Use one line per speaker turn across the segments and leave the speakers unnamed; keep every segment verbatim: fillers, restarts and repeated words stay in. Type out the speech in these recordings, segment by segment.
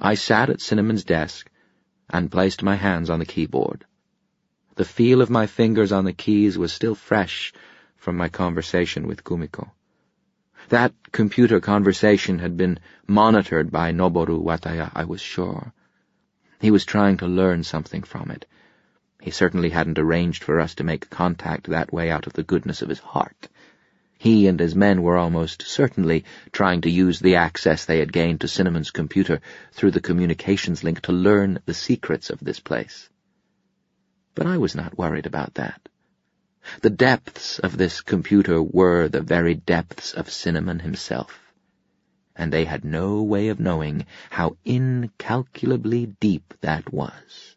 I sat at Cinnamon's desk and placed my hands on the keyboard. The feel of my fingers on the keys was still fresh from my conversation with Kumiko. That computer conversation had been monitored by Noboru Wataya, I was sure. He was trying to learn something from it. He certainly hadn't arranged for us to make contact that way out of the goodness of his heart. He and his men were almost certainly trying to use the access they had gained to Cinnamon's computer through the communications link to learn the secrets of this place. But I was not worried about that. The depths of this computer were the very depths of Cinnamon himself, and they had no way of knowing how incalculably deep that was.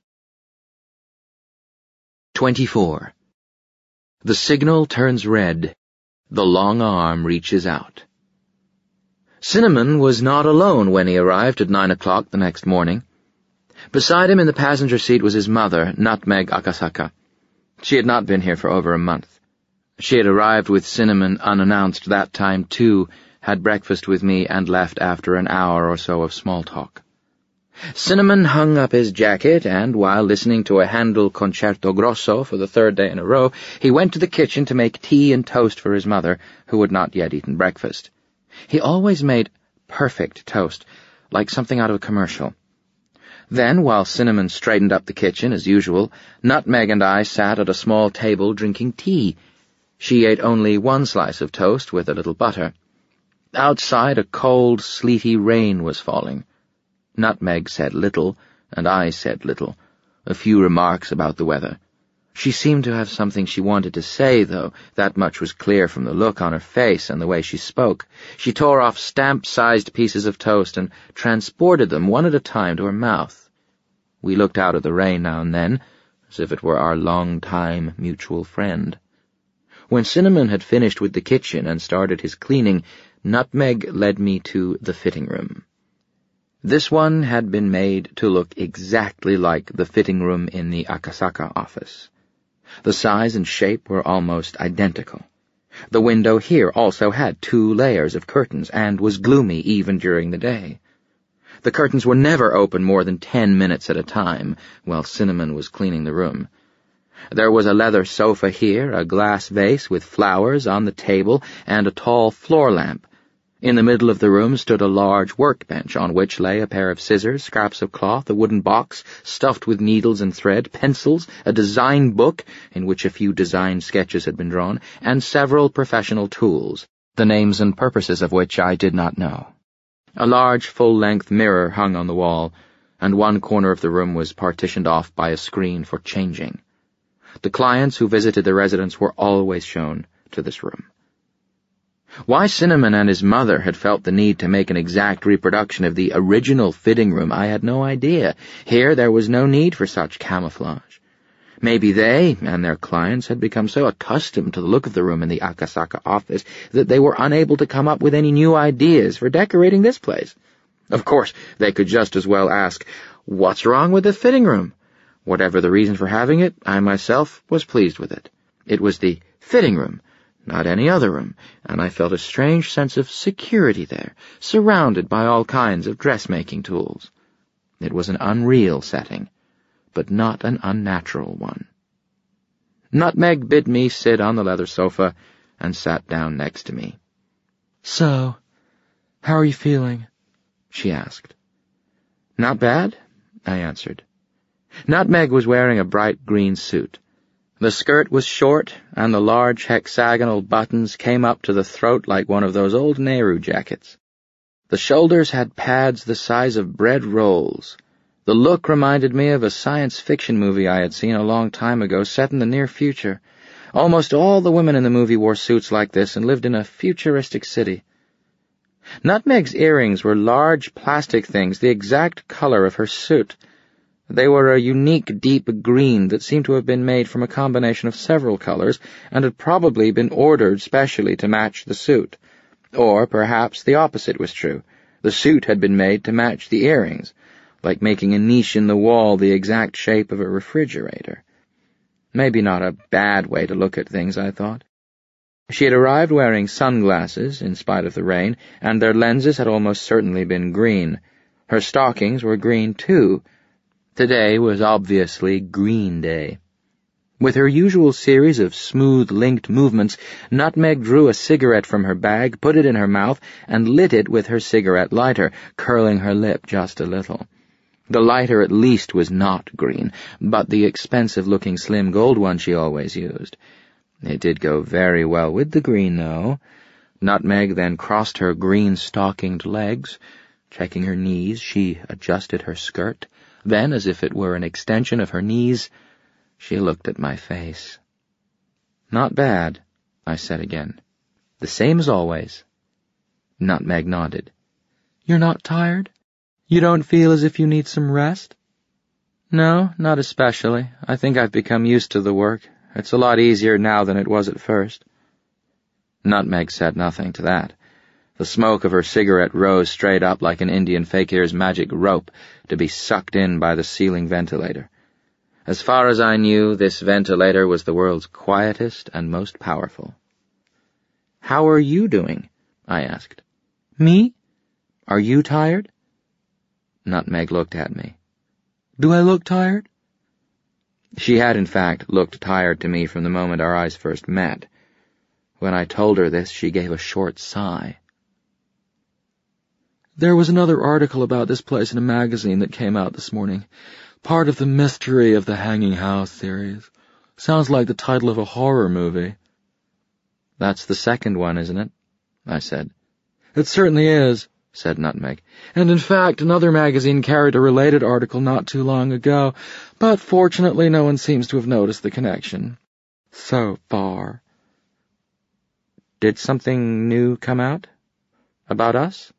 Twenty-four. The signal turns red. The long arm reaches out. Cinnamon was not alone when he arrived at nine o'clock the next morning. Beside him in the passenger seat was his mother, Nutmeg Akasaka. She had not been here for over a month. She had arrived with Cinnamon unannounced that time, too, had breakfast with me, and left after an hour or so of small talk. Cinnamon hung up his jacket, and while listening to a Handel Concerto Grosso for the third day in a row, he went to the kitchen to make tea and toast for his mother, who had not yet eaten breakfast. He always made perfect toast, like something out of a commercial. Then, while Cinnamon straightened up the kitchen, as usual, Nutmeg and I sat at a small table drinking tea. She ate only one slice of toast with a little butter. Outside, a cold, sleety rain was falling. Nutmeg said little, and I said little, a few remarks about the weather. She seemed to have something she wanted to say, though. That much was clear from the look on her face and the way she spoke. She tore off stamp-sized pieces of toast and transported them one at a time to her mouth. We looked out at the rain now and then, as if it were our long-time mutual friend. When Cinnamon had finished with the kitchen and started his cleaning, Nutmeg led me to the fitting room. This one had been made to look exactly like the fitting room in the Akasaka office. The size and shape were almost identical. The window here also had two layers of curtains and was gloomy even during the day. The curtains were never open more than ten minutes at a time while Cinnamon was cleaning the room. There was a leather sofa here, a glass vase with flowers on the table, and a tall floor lamp. In the middle of the room stood a large workbench on which lay a pair of scissors, scraps of cloth, a wooden box stuffed with needles and thread, pencils, a design book in which a few design sketches had been drawn, and several professional tools, the names and purposes of which I did not know. A large full-length mirror hung on the wall, and one corner of the room was partitioned off by a screen for changing. The clients who visited the residence were always shown to this room. Why Cinnamon and his mother had felt the need to make an exact reproduction of the original fitting room, I had no idea. Here there was no need for such camouflage. Maybe they and their clients had become so accustomed to the look of the room in the Akasaka office that they were unable to come up with any new ideas for decorating this place. Of course, they could just as well ask, "What's wrong with the fitting room?" Whatever the reason for having it, I myself was pleased with it. It was the fitting room, not any other room, and I felt a strange sense of security there, surrounded by all kinds of dressmaking tools. It was an unreal setting, but not an unnatural one. Nutmeg bid me sit on the leather sofa and sat down next to me. "So, how are you feeling?" she asked. "Not bad," I answered. Nutmeg was wearing a bright green suit. The skirt was short, and the large hexagonal buttons came up to the throat like one of those old Nehru jackets. The shoulders had pads the size of bread rolls. The look reminded me of a science fiction movie I had seen a long time ago, set in the near future. Almost all the women in the movie wore suits like this and lived in a futuristic city. Nutmeg's earrings were large plastic things, the exact color of her suit. They were a unique deep green that seemed to have been made from a combination of several colors and had probably been ordered specially to match the suit. Or perhaps the opposite was true. The suit had been made to match the earrings, like making a niche in the wall the exact shape of a refrigerator. Maybe not a bad way to look at things, I thought. She had arrived wearing sunglasses, in spite of the rain, and their lenses had almost certainly been green. Her stockings were green, too. Today was obviously Green Day. With her usual series of smooth, linked movements, Nutmeg drew a cigarette from her bag, put it in her mouth, and lit it with her cigarette lighter, curling her lip just a little. The lighter at least was not green, but the expensive-looking slim gold one she always used. It did go very well with the green, though. Nutmeg then crossed her green-stockinged legs. Checking her knees, she adjusted her skirt. Then, as if it were an extension of her knees, she looked at my face. "Not bad," I said again. "The same as always." Nutmeg nodded. "You're not tired? You don't feel as if you need some rest?" "No, not especially. I think I've become used to the work. It's a lot easier now than it was at first." Nutmeg said nothing to that. The smoke of her cigarette rose straight up like an Indian fakir's magic rope to be sucked in by the ceiling ventilator. As far as I knew, this ventilator was the world's quietest and most powerful. "How are you doing?" I asked. "Me? Are you tired?" Nutmeg looked at me. "Do I look tired?" She had, in fact, looked tired to me from the moment our eyes first met. When I told her this, she gave a short sigh. "There was another article about this place in a magazine that came out this morning. Part of the Mystery of the Hanging House series. Sounds like the title of a horror movie." "That's the second one, isn't it?" I said. "It certainly is," said Nutmeg. "And in fact, another magazine carried a related article not too long ago, but fortunately no one seems to have noticed the connection. So far." "Did something new come out? About us?"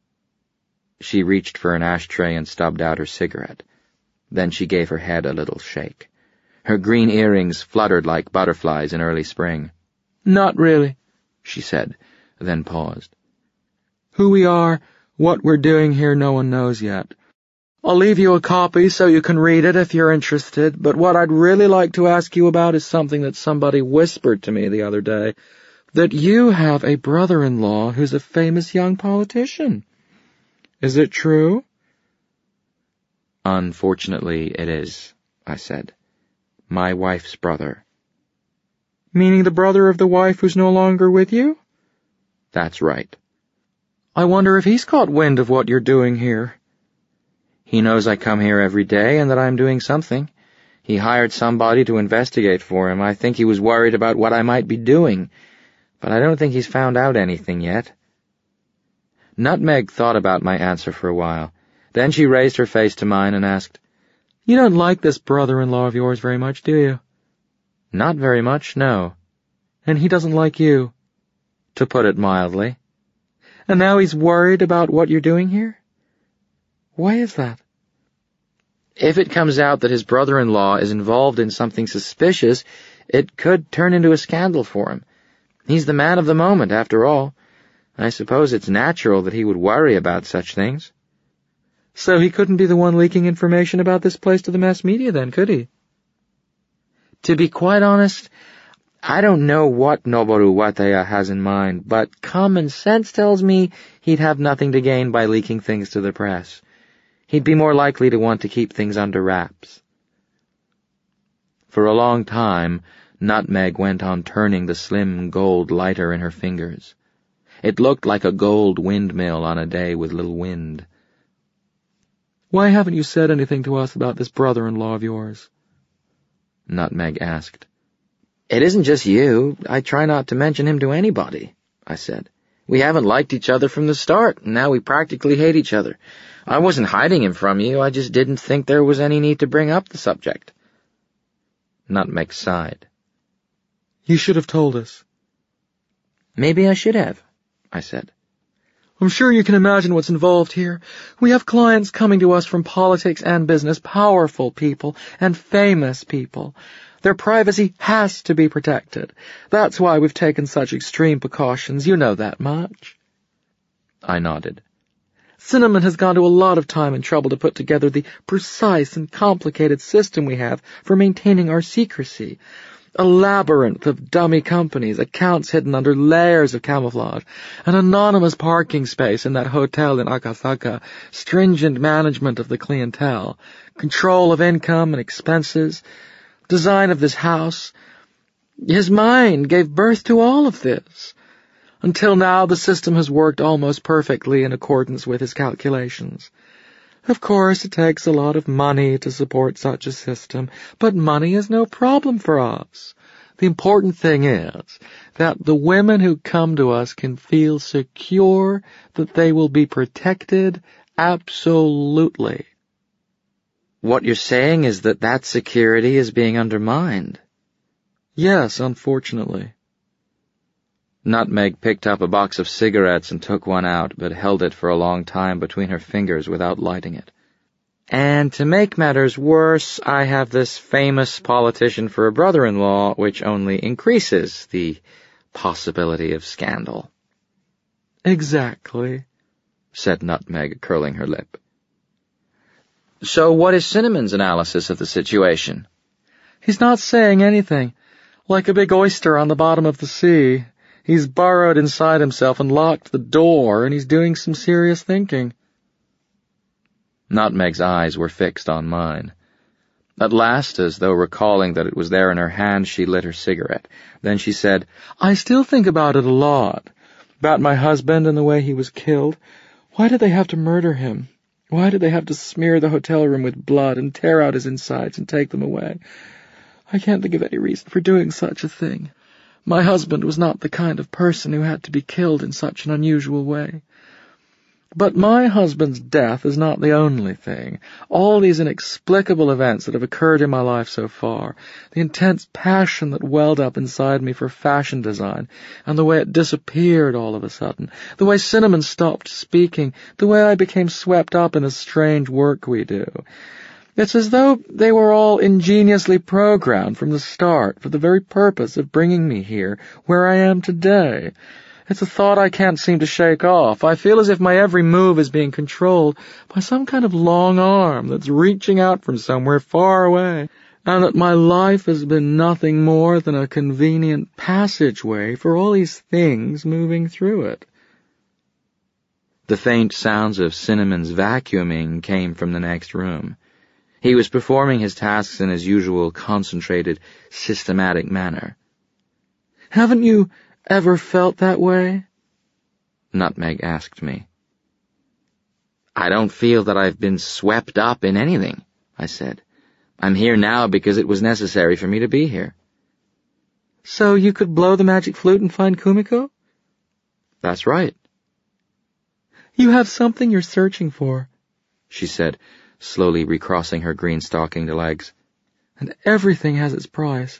She reached for an ashtray and stubbed out her cigarette. Then she gave her head a little shake. Her green earrings fluttered like butterflies in early spring. "Not really," she said, then paused. "Who we are, what we're doing here, no one knows yet. I'll leave you a copy so you can read it if you're interested, but what I'd really like to ask you about is something that somebody whispered to me the other day, that you have a brother-in-law who's a famous young politician. Is it true?" "Unfortunately, it is," I said. "My wife's brother." "Meaning the brother of the wife who's no longer with you?" "That's right." "I wonder if he's caught wind of what you're doing here." "He knows I come here every day and that I'm doing something. He hired somebody to investigate for him. I think he was worried about what I might be doing, but I don't think he's found out anything yet." Nutmeg thought about my answer for a while. Then she raised her face to mine and asked, "You don't like this brother-in-law of yours very much, do you?" "Not very much, no." "And he doesn't like you?" "To put it mildly." "And now he's worried about what you're doing here? Why is that?" "If it comes out that his brother-in-law is involved in something suspicious, it could turn into a scandal for him. He's the man of the moment, after all. I suppose it's natural that he would worry about such things." "So he couldn't be the one leaking information about this place to the mass media then, could he?" "To be quite honest, I don't know what Noboru Wataya has in mind, but common sense tells me he'd have nothing to gain by leaking things to the press. He'd be more likely to want to keep things under wraps." For a long time, Nutmeg went on turning the slim gold lighter in her fingers. It looked like a gold windmill on a day with little wind. "Why haven't you said anything to us about this brother-in-law of yours?" Nutmeg asked. "It isn't just you. I try not to mention him to anybody," I said. "We haven't liked each other from the start, and now we practically hate each other. I wasn't hiding him from you, I just didn't think there was any need to bring up the subject." Nutmeg sighed. "You should have told us." "Maybe I should have," I said. "I'm sure you can imagine what's involved here. We have clients coming to us from politics and business, powerful people and famous people. Their privacy has to be protected. That's why we've taken such extreme precautions. You know that much." I nodded. "Cinnamon has gone to a lot of time and trouble to put together the precise and complicated system we have for maintaining our secrecy.
A labyrinth of dummy companies, accounts hidden under layers of camouflage, an anonymous parking space in that hotel in Akasaka, stringent management of the clientele, control of income and expenses, design of this house. His mind gave birth to all of this. Until now, the system has worked almost perfectly in accordance with his calculations. Of course, it takes a lot of money to support such a system, but money is no problem for us. The important thing is that the women who come to us can feel secure that they will be protected absolutely.
What you're saying is that that security is being undermined.
Yes, unfortunately.
Nutmeg picked up a box of cigarettes and took one out, but held it for a long time between her fingers without lighting it. And to make matters worse, I have this famous politician for a brother-in-law, which only increases the possibility of scandal.
Exactly,
said Nutmeg, curling her lip. So what is Cinnamon's analysis of the situation?
He's not saying anything. Like a big oyster on the bottom of the sea. He's burrowed inside himself and locked the door, and he's doing some serious thinking.
Nutmeg's eyes were fixed on mine. At last, as though recalling that it was there in her hand, she lit her cigarette. Then she said,
I still think about it a lot. About my husband and the way he was killed. Why did they have to murder him? Why did they have to smear the hotel room with blood and tear out his insides and take them away? I can't think of any reason for doing such a thing. My husband was not the kind of person who had to be killed in such an unusual way. But my husband's death is not the only thing. All these inexplicable events that have occurred in my life so far, the intense passion that welled up inside me for fashion design, and the way it disappeared all of a sudden, the way Cinnamon stopped speaking, the way I became swept up in the strange work we do. It's as though they were all ingeniously programmed from the start for the very purpose of bringing me here, where I am today. It's a thought I can't seem to shake off. I feel as if my every move is being controlled by some kind of long arm that's reaching out from somewhere far away, and that my life has been nothing more than a convenient passageway for all these things moving through it.
The faint sounds of Cinnamon's vacuuming came from the next room. He was performing his tasks in his usual concentrated, systematic manner.
Haven't you ever felt that way?
Nutmeg asked me. I don't feel that I've been swept up in anything, I said. I'm here now because it was necessary for me to be here.
So you could blow the magic flute and find Kumiko?
That's right.
You have something you're searching for,
she said, slowly recrossing her green-stockinged legs.
And everything has its price.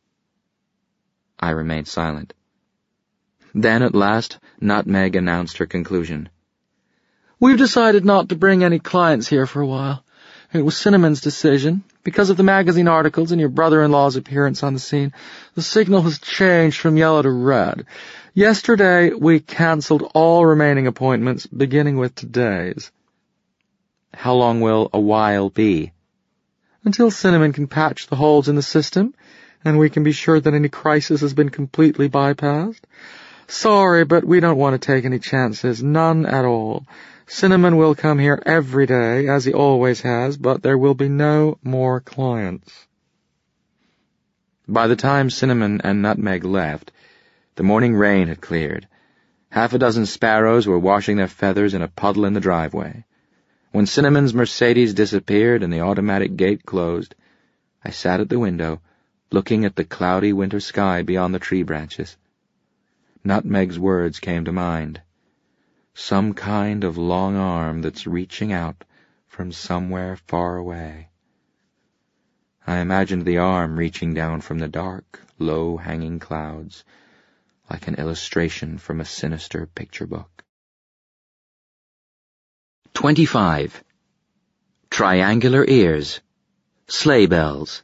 I remained silent. Then, at last, Nutmeg announced her conclusion.
We've decided not to bring any clients here for a while. It was Cinnamon's decision. Because of the magazine articles and your brother-in-law's appearance on the scene, the signal has changed from yellow to red. Yesterday, we cancelled all remaining appointments, beginning with today's.
How long will a while be?
Until Cinnamon can patch the holes in the system, and we can be sure that any crisis has been completely bypassed. Sorry, but we don't want to take any chances, none at all. Cinnamon will come here every day, as he always has, but there will be no more clients.
By the time Cinnamon and Nutmeg left, the morning rain had cleared. Half a dozen sparrows were washing their feathers in a puddle in the driveway. When Cinnamon's Mercedes disappeared and the automatic gate closed, I sat at the window, looking at the cloudy winter sky beyond the tree branches. Nutmeg's words came to mind. Some kind of long arm that's reaching out from somewhere far away. I imagined the arm reaching down from the dark, low-hanging clouds, like an illustration from a sinister picture book. Twenty-five. Triangular ears. Sleigh bells.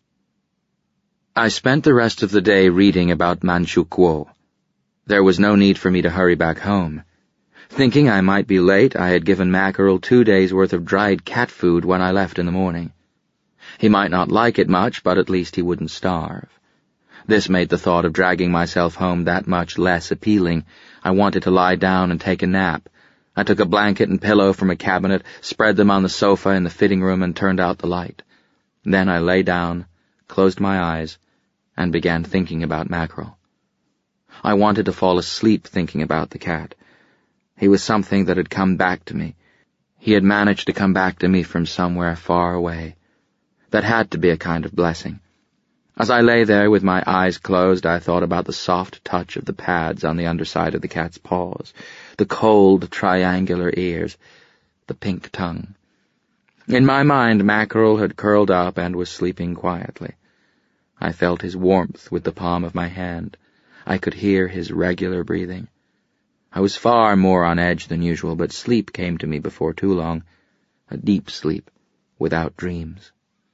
I spent the rest of the day reading about Manchukuo. There was no need for me to hurry back home. Thinking I might be late, I had given Mackerel two days' worth of dried cat food when I left in the morning. He might not like it much, but at least he wouldn't starve. This made the thought of dragging myself home that much less appealing. I wanted to lie down and take a nap. I took a blanket and pillow from a cabinet, spread them on the sofa in the fitting room, and turned out the light. Then I lay down, closed my eyes, and began thinking about Mackerel. I wanted to fall asleep thinking about the cat. He was something that had come back to me. He had managed to come back to me from somewhere far away. That had to be a kind of blessing. As I lay there with my eyes closed, I thought about the soft touch of the pads on the underside of the cat's paws, the cold, triangular ears, the pink tongue. In my mind, Mackerel had curled up and was sleeping quietly. I felt his warmth with the palm of my hand. I could hear his regular breathing. I was far more on edge than usual, but sleep came to me before too long, a deep sleep, without dreams.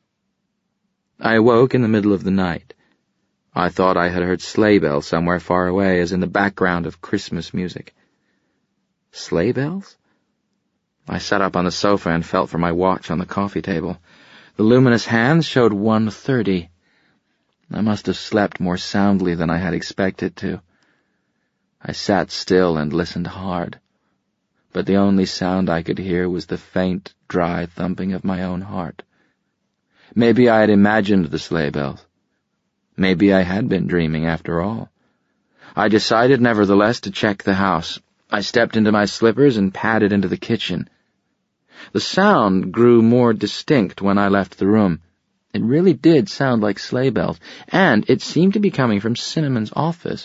I awoke in the middle of the night. I thought I had heard sleigh bells somewhere far away, as in the background of Christmas music. Sleigh bells? I sat up on the sofa and felt for my watch on the coffee table. The luminous hands showed one thirty. I must have slept more soundly than I had expected to. I sat still and listened hard, but the only sound I could hear was the faint, dry thumping of my own heart. Maybe I had imagined the sleigh bells. Maybe I had been dreaming after all. I decided, nevertheless, to check the house. I stepped into my slippers and padded into the kitchen. The sound grew more distinct when I left the room. It really did sound like sleigh bells, and it seemed to be coming from Cinnamon's office.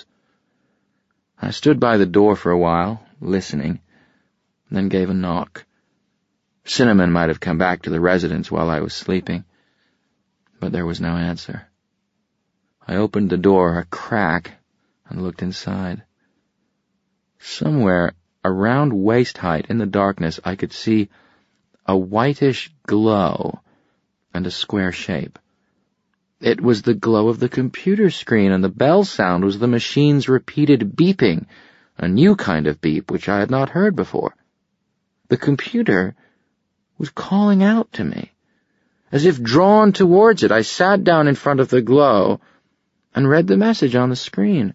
I stood by the door for a while, listening, then gave a knock. Cinnamon might have come back to the residence while I was sleeping, but there was no answer. I opened the door a crack and looked inside. Somewhere around waist-height in the darkness I could see a whitish glow and a square shape. It was the glow of the computer screen, and the bell sound was the machine's repeated beeping, a new kind of beep which I had not heard before. The computer was calling out to me. As if drawn towards it, I sat down in front of the glow and read the message on the screen.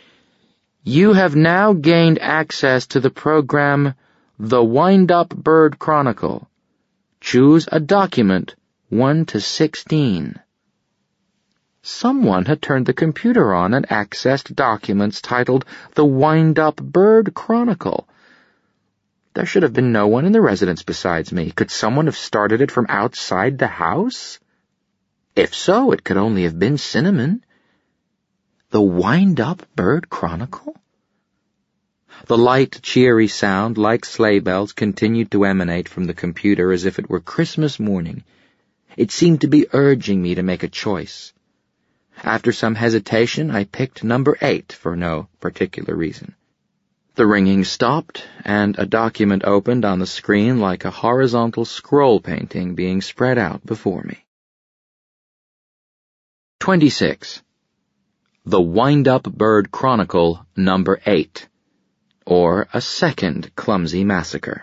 You have now gained access to the program The Wind-Up Bird Chronicle. Choose a document one to sixteen. Someone had turned the computer on and accessed documents titled The Wind-Up Bird Chronicle. There should have been no one in the residence besides me. Could someone have started it from outside the house? If so, it could only have been Cinnamon. The Wind-Up Bird Chronicle? The light, cheery sound, like sleigh bells, continued to emanate from the computer as if it were Christmas morning. It seemed to be urging me to make a choice. After some hesitation, I picked number eight for no particular reason. The ringing stopped, and a document opened on the screen like a horizontal scroll painting being spread out before me. twenty-six. The Wind-Up Bird Chronicle, number eight, or a second clumsy massacre.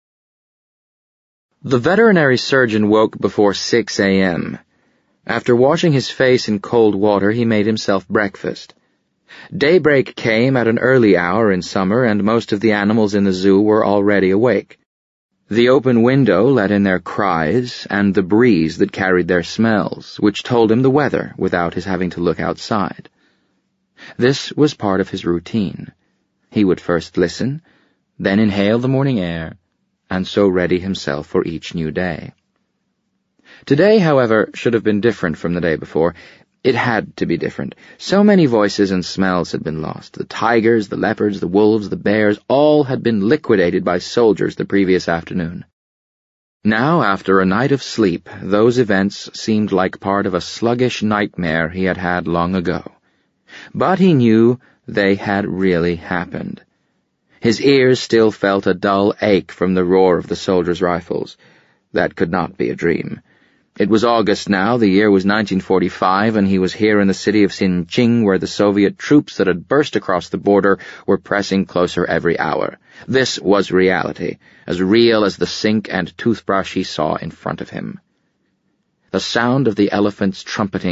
The veterinary surgeon woke before six a m After washing his face in cold water, he made himself breakfast. Daybreak came at an early hour in summer, and most of the animals in the zoo were already awake. The open window let in their cries and the breeze that carried their smells, which told him the weather without his having to look outside. This was part of his routine. He would first listen, then inhale the morning air, and so ready himself for each new day. Today, however, should have been different from the day before. It had to be different. So many voices and smells had been lost. The tigers, the leopards, the wolves, the bears, all had been liquidated by soldiers the previous afternoon. Now, after a night of sleep, those events seemed like part of a sluggish nightmare he had had long ago. But he knew they had really happened. His ears still felt a dull ache from the roar of the soldiers' rifles. That could not be a dream. It was August now, the year was nineteen forty-five, and he was here in the city of Sinqing, where the Soviet troops that had burst across the border were pressing closer every hour. This was reality, as real as the sink and toothbrush he saw in front of him. The sound of the elephants trumpeting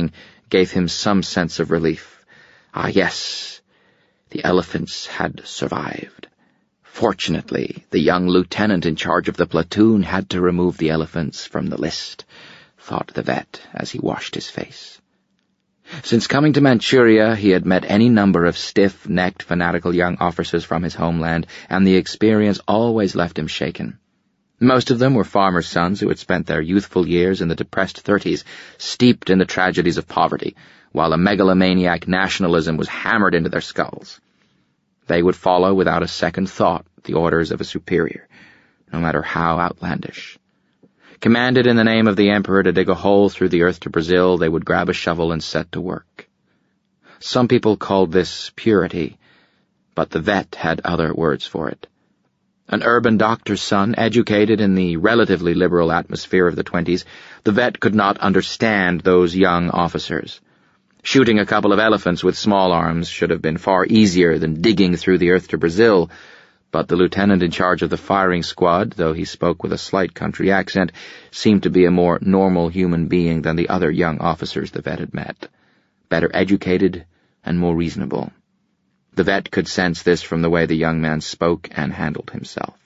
gave him some sense of relief. Ah, yes, the elephants had survived. Fortunately, the young lieutenant in charge of the platoon had to remove the elephants from the list, thought the vet as he washed his face. Since coming to Manchuria, he had met any number of stiff-necked, fanatical young officers from his homeland, and the experience always left him shaken. Most of them were farmers' sons who had spent their youthful years in the depressed thirties, steeped in the tragedies of poverty, while a megalomaniac nationalism was hammered into their skulls. They would follow without a second thought the orders of a superior, no matter how outlandish. Commanded in the name of the emperor to dig a hole through the earth to Brazil, they would grab a shovel and set to work. Some people called this purity, but the vet had other words for it. An urban doctor's son, educated in the relatively liberal atmosphere of the twenties, the vet could not understand those young officers. Shooting a couple of elephants with small arms should have been far easier than digging through the earth to Brazil, but the lieutenant in charge of the firing squad, though he spoke with a slight country accent, seemed to be a more normal human being than the other young officers the vet had met, better educated and more reasonable. The vet could sense this from the way the young man spoke and handled himself.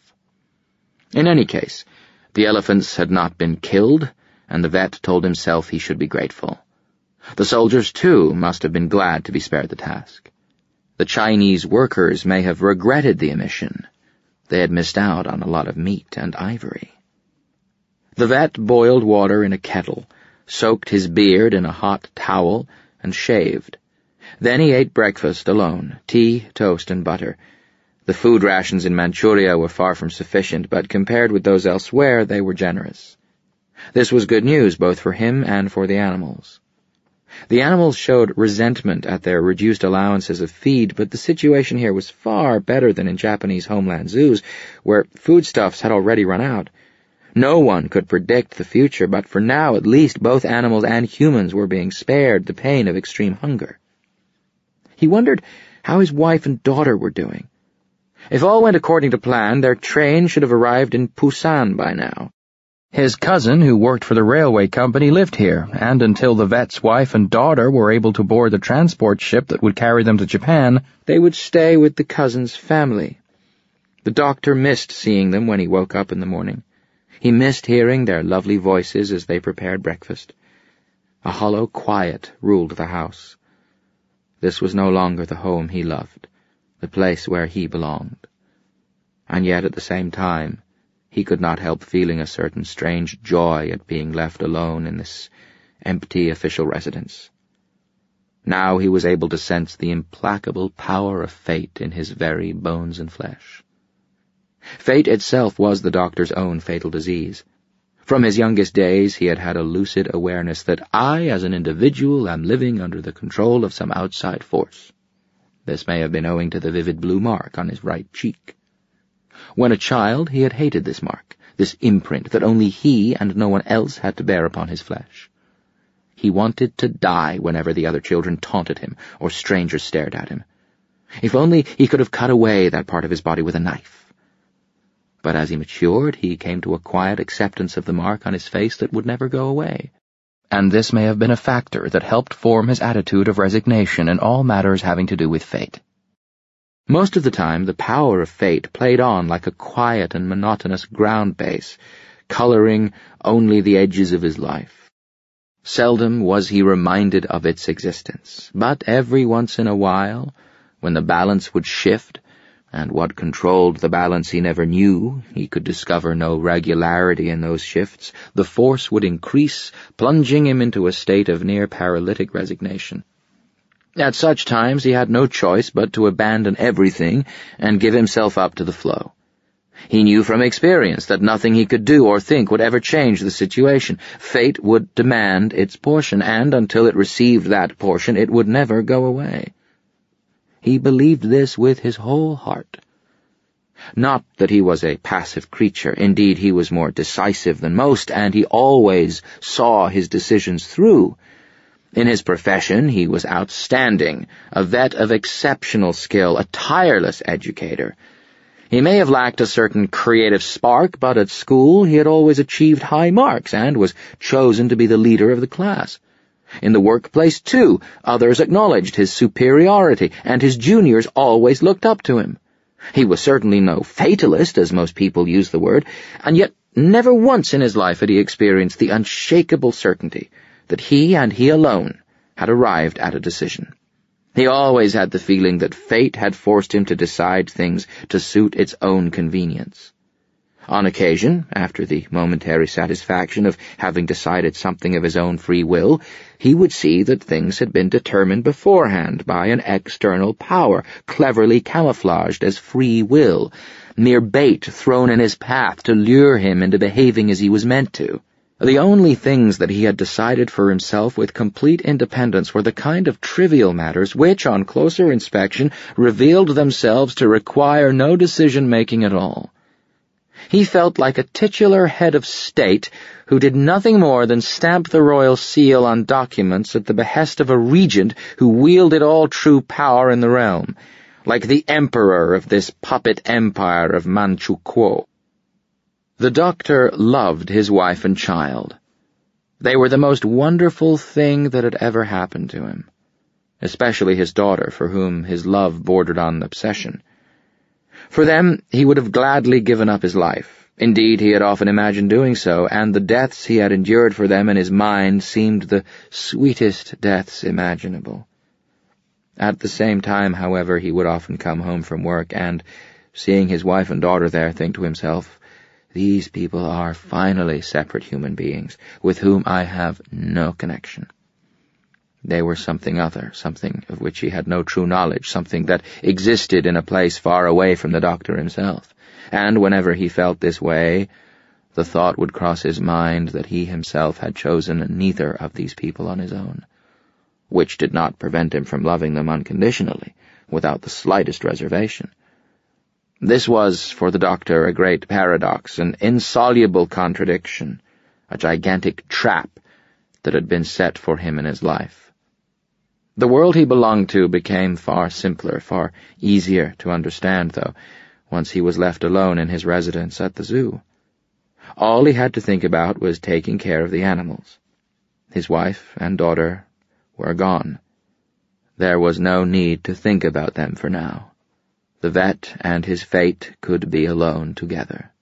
In any case, the elephants had not been killed, and the vet told himself he should be grateful. The soldiers, too, must have been glad to be spared the task. The Chinese workers may have regretted the omission. They had missed out on a lot of meat and ivory. The vet boiled water in a kettle, soaked his beard in a hot towel, and shaved. Then he ate breakfast alone, tea, toast, and butter. The food rations in Manchuria were far from sufficient, but compared with those elsewhere, they were generous. This was good news both for him and for the animals. The animals showed resentment at their reduced allowances of feed, but the situation here was far better than in Japanese homeland zoos, where foodstuffs had already run out. No one could predict the future, but for now at least both animals and humans were being spared the pain of extreme hunger. He wondered how his wife and daughter were doing. If all went according to plan, their train should have arrived in Busan by now. His cousin, who worked for the railway company, lived here, and until the vet's wife and daughter were able to board the transport ship that would carry them to Japan, they would stay with the cousin's family. The doctor missed seeing them when he woke up in the morning. He missed hearing their lovely voices as they prepared breakfast. A hollow quiet ruled the house. This was no longer the home he loved, the place where he belonged. And yet at the same time, he could not help feeling a certain strange joy at being left alone in this empty official residence. Now he was able to sense the implacable power of fate in his very bones and flesh. Fate itself was the doctor's own fatal disease. From his youngest days he had had a lucid awareness that I, as an individual, am living under the control of some outside force. This may have been owing to the vivid blue mark on his right cheek. When a child, he had hated this mark, this imprint that only he and no one else had to bear upon his flesh. He wanted to die whenever the other children taunted him or strangers stared at him. If only he could have cut away that part of his body with a knife. But as he matured, he came to a quiet acceptance of the mark on his face that would never go away. And this may have been a factor that helped form his attitude of resignation in all matters having to do with fate. Most of the time, the power of fate played on like a quiet and monotonous ground bass, coloring only the edges of his life. Seldom was he reminded of its existence, but every once in a while, when the balance would shift, and what controlled the balance he never knew, he could discover no regularity in those shifts, the force would increase, plunging him into a state of near paralytic resignation. At such times he had no choice but to abandon everything and give himself up to the flow. He knew from experience that nothing he could do or think would ever change the situation. Fate would demand its portion, and until it received that portion, it would never go away. He believed this with his whole heart. Not that he was a passive creature. Indeed, he was more decisive than most, and he always saw his decisions through. In his profession, he was outstanding, a vet of exceptional skill, a tireless educator. He may have lacked a certain creative spark, but at school he had always achieved high marks and was chosen to be the leader of the class. In the workplace, too, others acknowledged his superiority, and his juniors always looked up to him. He was certainly no fatalist, as most people use the word, and yet never once in his life had he experienced the unshakable certainty that he and he alone had arrived at a decision. He always had the feeling that fate had forced him to decide things to suit its own convenience. On occasion, after the momentary satisfaction of having decided something of his own free will, he would see that things had been determined beforehand by an external power, cleverly camouflaged as free will, mere bait thrown in his path to lure him into behaving as he was meant to. The only things that he had decided for himself with complete independence were the kind of trivial matters which, on closer inspection, revealed themselves to require no decision-making at all. He felt like a titular head of state who did nothing more than stamp the royal seal on documents at the behest of a regent who wielded all true power in the realm, like the emperor of this puppet empire of Manchukuo. The doctor loved his wife and child. They were the most wonderful thing that had ever happened to him, especially his daughter, for whom his love bordered on obsession. For them, he would have gladly given up his life. Indeed, he had often imagined doing so, and the deaths he had endured for them in his mind seemed the sweetest deaths imaginable. At the same time, however, he would often come home from work and, seeing his wife and daughter there, think to himself, "These people are finally separate human beings, with whom I have no connection." They were something other, something of which he had no true knowledge, something that existed in a place far away from the doctor himself. And whenever he felt this way, the thought would cross his mind that he himself had chosen neither of these people on his own, which did not prevent him from loving them unconditionally, without the slightest reservation. This was, for the doctor, a great paradox, an insoluble contradiction, a gigantic trap that had been set for him in his life. The world he belonged to became far simpler, far easier to understand, though, once he was left alone in his residence at the zoo. All he had to think about was taking care of the animals. His wife and daughter were gone. There was no need to think about them for now. The vet and his fate could be alone together.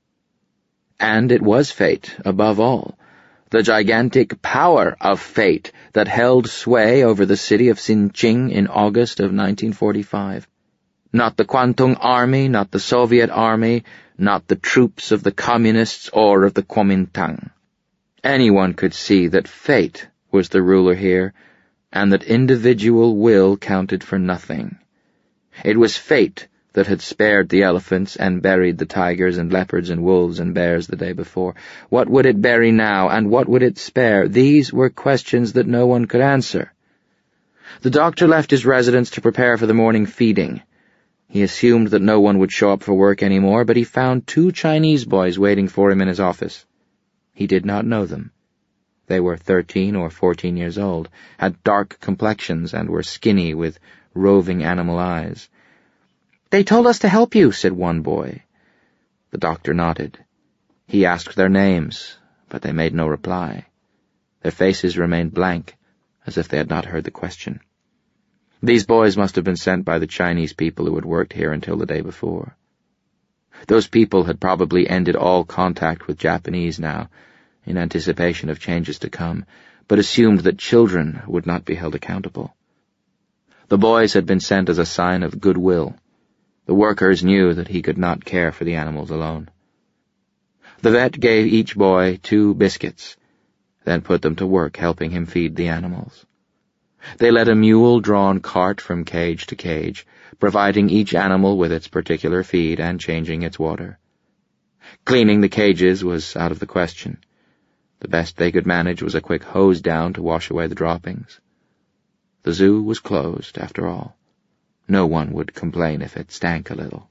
And it was fate, above all, the gigantic power of fate that held sway over the city of Xinjiang in August of nineteen forty-five. Not the Kwantung Army, not the Soviet Army, not the troops of the Communists or of the Kuomintang. Anyone could see that fate was the ruler here, and that individual will counted for nothing. It was fate that had spared the elephants and buried the tigers and leopards and wolves and bears the day before. What would it bury now, and what would it spare? These were questions that no one could answer. The doctor left his residence to prepare for the morning feeding. He assumed that no one would show up for work anymore, but he found two Chinese boys waiting for him in his office. He did not know them. They were thirteen or fourteen years old, had dark complexions, and were skinny with roving animal eyes. "They told us to help you," said one boy. The doctor nodded. He asked their names, but they made no reply. Their faces remained blank, as if they had not heard the question. These boys must have been sent by the Chinese people who had worked here until the day before. Those people had probably ended all contact with Japanese now, in anticipation of changes to come, but assumed that children would not be held accountable. The boys had been sent as a sign of goodwill. The workers knew that he could not care for the animals alone. The vet gave each boy two biscuits, then put them to work helping him feed the animals. They led a mule-drawn cart from cage to cage, providing each animal with its particular feed and changing its water. Cleaning the cages was out of the question. The best they could manage was a quick hose down to wash away the droppings. The zoo was closed, after all. No one would complain if it stank a little.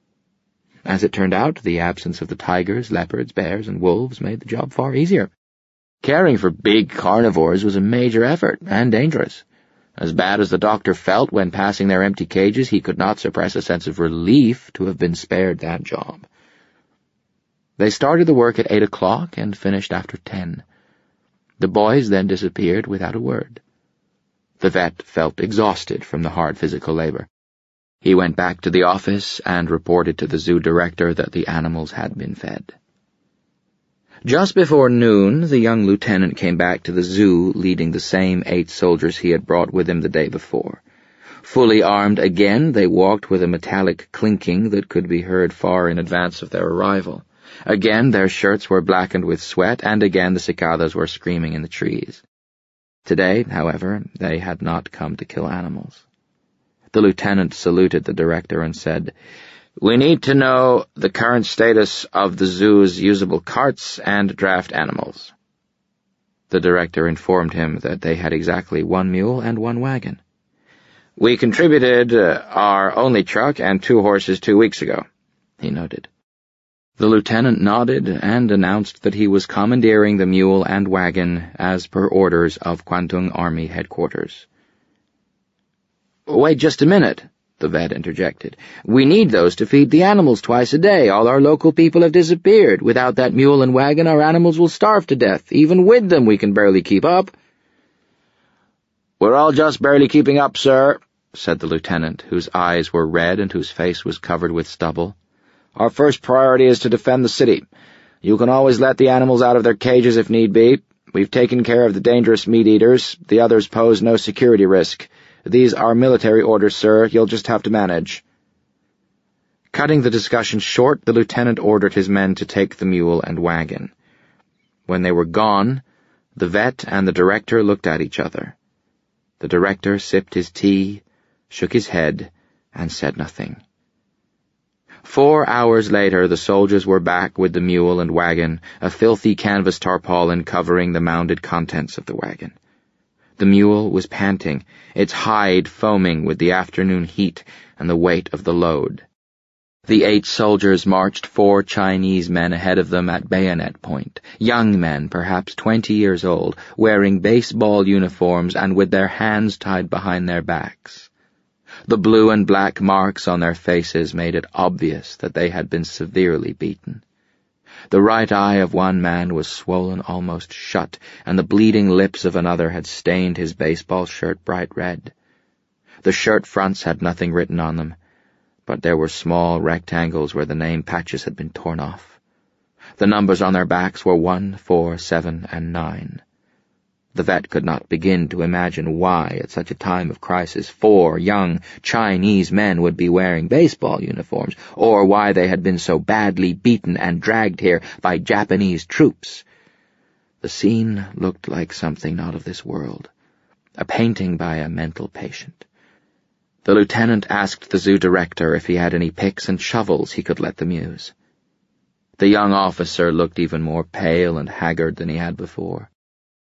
As it turned out, the absence of the tigers, leopards, bears, and wolves made the job far easier. Caring for big carnivores was a major effort, and dangerous. As bad as the doctor felt when passing their empty cages, he could not suppress a sense of relief to have been spared that job. They started the work at eight o'clock and finished after ten. The boys then disappeared without a word. The vet felt exhausted from the hard physical labor. He went back to the office and reported to the zoo director that the animals had been fed. Just before noon, the young lieutenant came back to the zoo leading the same eight soldiers he had brought with him the day before. Fully armed again, they walked with a metallic clinking that could be heard far in advance of their arrival. Again their shirts were blackened with sweat, and again the cicadas were screaming in the trees. Today, however, they had not come to kill animals. The lieutenant saluted the director and said, "We need to know the current status of the zoo's usable carts and draft animals." The director informed him that they had exactly one mule and one wagon. "We contributed uh, our only truck and two horses two weeks ago," he noted. The lieutenant nodded and announced that he was commandeering the mule and wagon as per orders of Kwantung Army Headquarters. "Wait just a minute," the vet interjected. "We need those to feed the animals twice a day. All our local people have disappeared. Without that mule and wagon, our animals will starve to death. Even with them, we can barely keep up." "We're all just barely keeping up, sir," said the lieutenant, whose eyes were red and whose face was covered with stubble. "Our first priority is to defend the city. You can always let the animals out of their cages if need be. We've taken care of the dangerous meat-eaters. The others pose no security risk. These are military orders, sir. You'll just have to manage." Cutting the discussion short, the lieutenant ordered his men to take the mule and wagon. When they were gone, the vet and the director looked at each other. The director sipped his tea, shook his head, and said nothing. Four hours later, the soldiers were back with the mule and wagon, a filthy canvas tarpaulin covering the mounded contents of the wagon. The mule was panting, its hide foaming with the afternoon heat and the weight of the load. The eight soldiers marched four Chinese men ahead of them at bayonet point, young men, perhaps twenty years old, wearing baseball uniforms and with their hands tied behind their backs. The blue and black marks on their faces made it obvious that they had been severely beaten. The right eye of one man was swollen almost shut, and the bleeding lips of another had stained his baseball shirt bright red. The shirt fronts had nothing written on them, but there were small rectangles where the name patches had been torn off. The numbers on their backs were one, four, seven, and nine. The vet could not begin to imagine why, at such a time of crisis, four young Chinese men would be wearing baseball uniforms, or why they had been so badly beaten and dragged here by Japanese troops. The scene looked like something not of this world, a painting by a mental patient. The lieutenant asked the zoo director if he had any picks and shovels he could let them use. The young officer looked even more pale and haggard than he had before.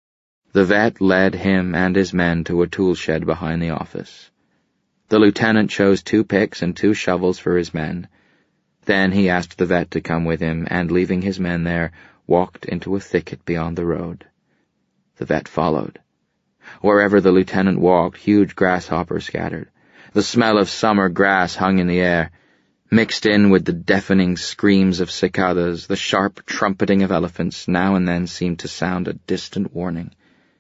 The vet led him and his men to a tool shed behind the office. The lieutenant chose two picks and two shovels for his men. Then he asked the vet to come with him, and leaving his men there, walked into a thicket beyond the road. The vet followed. Wherever the lieutenant walked, huge grasshoppers scattered. The smell of summer grass hung in the air. Mixed in with the deafening screams of cicadas, the sharp trumpeting of elephants now and then seemed to sound a distant warning.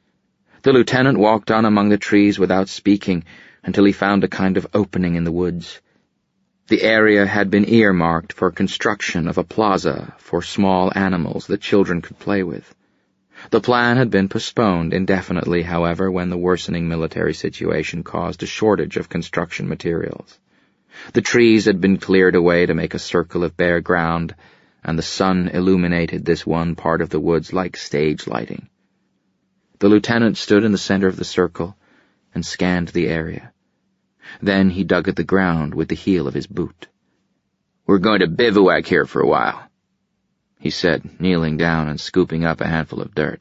The lieutenant walked on among the trees without speaking until he found a kind of opening in the woods. The area had been earmarked for construction of a plaza for small animals that children could play with. The plan had been postponed indefinitely, however, when the worsening military situation caused a shortage of construction materials. The trees had been cleared away to make a circle of bare ground, and the sun illuminated this one part of the woods like stage lighting. The lieutenant stood in the center of the circle and scanned the area. Then he dug at the ground with the heel of his boot. "We're going to bivouac here for a while," he said, kneeling down and scooping up a handful of dirt.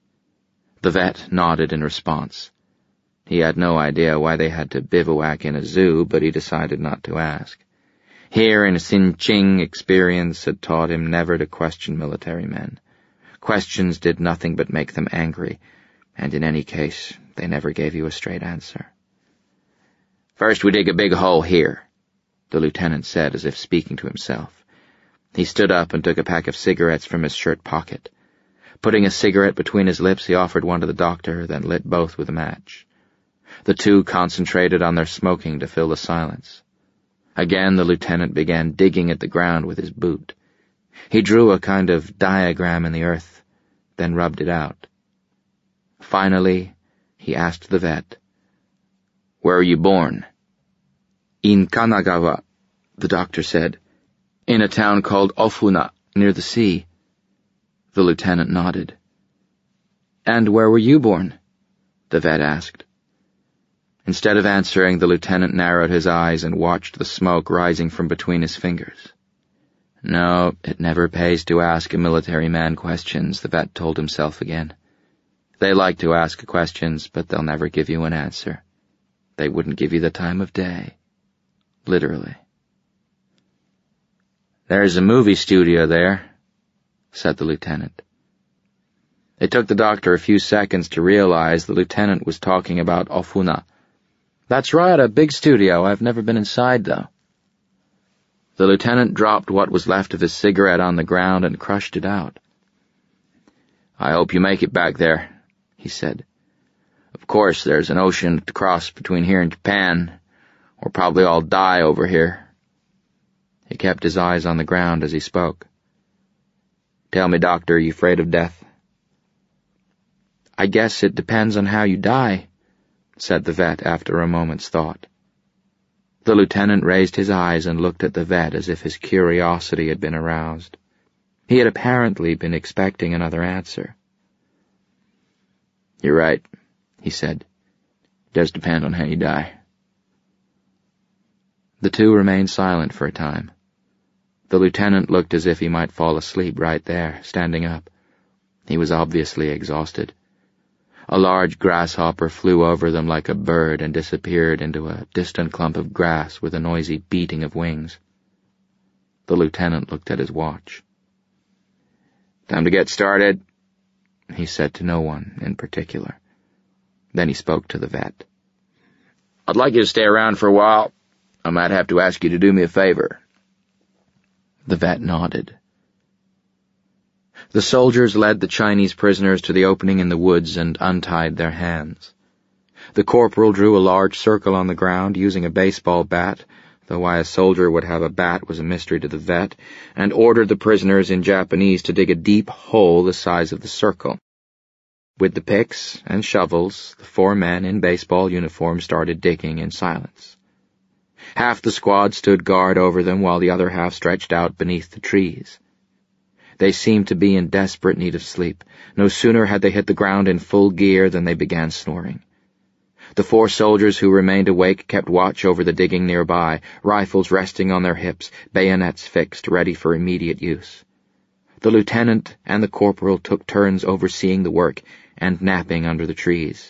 The vet nodded in response. He had no idea why they had to bivouac in a zoo, but he decided not to ask. Here in Xinjiang, experience had taught him never to question military men. Questions did nothing but make them angry, and in any case, they never gave you a straight answer. "First we dig a big hole here," the lieutenant said as if speaking to himself. He stood up and took a pack of cigarettes from his shirt pocket. Putting a cigarette between his lips, he offered one to the doctor, then lit both with a match. The two concentrated on their smoking to fill the silence. Again the lieutenant began digging at the ground with his boot. He drew a kind of diagram in the earth, then rubbed it out. Finally, he asked the vet, "Where were you born?" "In Kanagawa," the doctor said, "in a town called Ofuna, near the sea." The lieutenant nodded. "And where were you born?" the vet asked. Instead of answering, the lieutenant narrowed his eyes and watched the smoke rising from between his fingers. No, it never pays to ask a military man questions, the vet told himself again. They like to ask questions, but they'll never give you an answer. They wouldn't give you the time of day. Literally. "There's a movie studio there," said the lieutenant. It took the doctor a few seconds to realize the lieutenant was talking about Ofuna. "That's right, a big studio. I've never been inside, though." The lieutenant dropped what was left of his cigarette on the ground and crushed it out. "I hope you make it back there," he said. "Of course, there's an ocean to cross between here and Japan. We'll probably all die over here." He kept his eyes on the ground as he spoke. "Tell me, doctor, are you afraid of death?" "I guess it depends on how you die," said the vet after a moment's thought. The lieutenant raised his eyes and looked at the vet as if his curiosity had been aroused. He had apparently been expecting another answer. "You're right," he said. "It does depend on how you die." The two remained silent for a time. The lieutenant looked as if he might fall asleep right there, standing up. He was obviously exhausted. A large grasshopper flew over them like a bird and disappeared into a distant clump of grass with a noisy beating of wings. The lieutenant looked at his watch. "Time to get started," he said to no one in particular. Then he spoke to the vet. "I'd like you to stay around for a while. I might have to ask you to do me a favor." The vet nodded. The soldiers led the Chinese prisoners to the opening in the woods and untied their hands. The corporal drew a large circle on the ground using a baseball bat, though why a soldier would have a bat was a mystery to the vet, and ordered the prisoners in Japanese to dig a deep hole the size of the circle. With the picks and shovels, the four men in baseball uniforms started digging in silence. Half the squad stood guard over them while the other half stretched out beneath the trees. They seemed to be in desperate need of sleep. No sooner had they hit the ground in full gear than they began snoring. The four soldiers who remained awake kept watch over the digging nearby, rifles resting on their hips, bayonets fixed, ready for immediate use. The lieutenant and the corporal took turns overseeing the work and napping under the trees.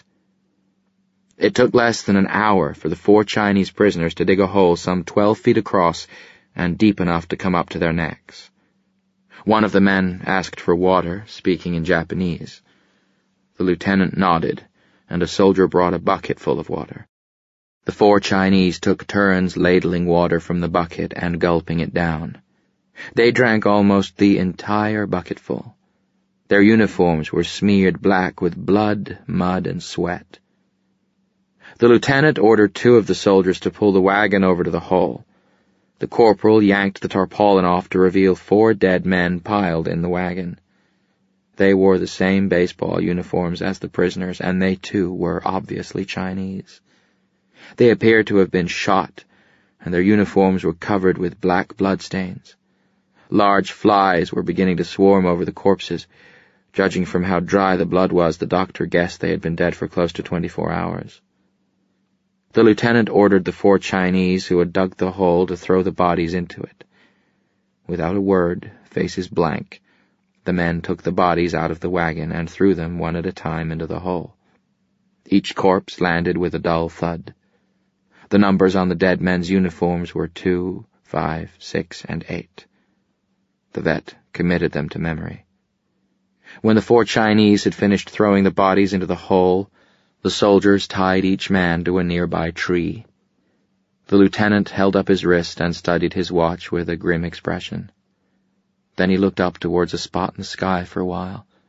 It took less than an hour for the four Chinese prisoners to dig a hole some twelve feet across and deep enough to come up to their necks. One of the men asked for water, speaking in Japanese. The lieutenant nodded, and a soldier brought a bucket full of water. The four Chinese took turns ladling water from the bucket and gulping it down. They drank almost the entire bucketful. Their uniforms were smeared black with blood, mud, and sweat. The lieutenant ordered two of the soldiers to pull the wagon over to the hole. The corporal yanked the tarpaulin off to reveal four dead men piled in the wagon. They wore the same baseball uniforms as the prisoners, and they too were obviously Chinese. They appeared to have been shot, and their uniforms were covered with black bloodstains. Large flies were beginning to swarm over the corpses. Judging from how dry the blood was, the doctor guessed they had been dead for close to twenty-four hours. The lieutenant ordered the four Chinese who had dug the hole to throw the bodies into it. Without a word, faces blank, the men took the bodies out of the wagon and threw them one at a time into the hole. Each corpse landed with a dull thud. The numbers on the dead men's uniforms were two, five, six, and eight. The vet committed them to memory. When the four Chinese had finished throwing the bodies into the hole, the soldiers tied each man to a nearby tree. The lieutenant held up his wrist and studied his watch with a grim expression. Then he looked up towards a spot in the sky for a while,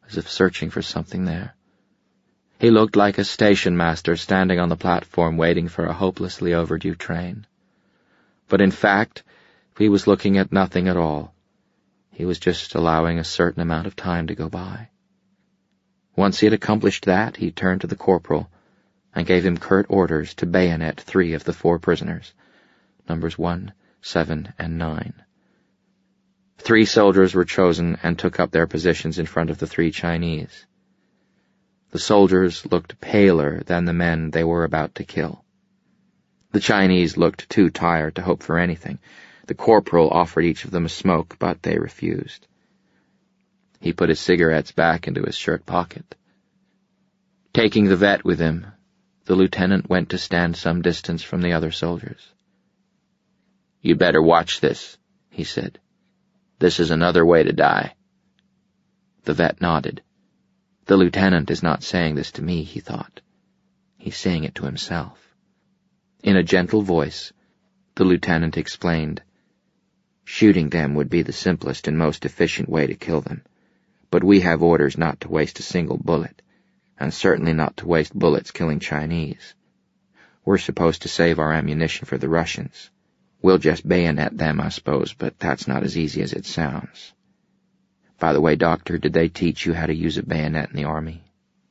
as if searching for something there. He looked like a station master standing on the platform waiting for a hopelessly overdue train. But in fact, he was looking at nothing at all. He was just allowing a certain amount of time to go by. Once he had accomplished that, he turned to the corporal and gave him curt orders to bayonet three of the four prisoners, numbers one, seven, and nine. Three soldiers were chosen and took up their positions in front of the three Chinese. The soldiers looked paler than the men they were about to kill. The Chinese looked too tired to hope for anything. The corporal offered each of them a smoke, but they refused. He put his cigarettes back into his shirt pocket. Taking the vet with him, the lieutenant went to stand some distance from the other soldiers. "You'd better watch this," he said. "This is another way to die." The vet nodded. The lieutenant is not saying this to me, he thought. He's saying it to himself. In a gentle voice, the lieutenant explained, "Shooting them would be the simplest and most efficient way to kill them, but we have orders not to waste a single bullet, and certainly not to waste bullets killing Chinese. We're supposed to save our ammunition for the Russians. We'll just bayonet them, I suppose, but that's not as easy as it sounds. By the way, Doctor, did they teach you how to use a bayonet in the Army?"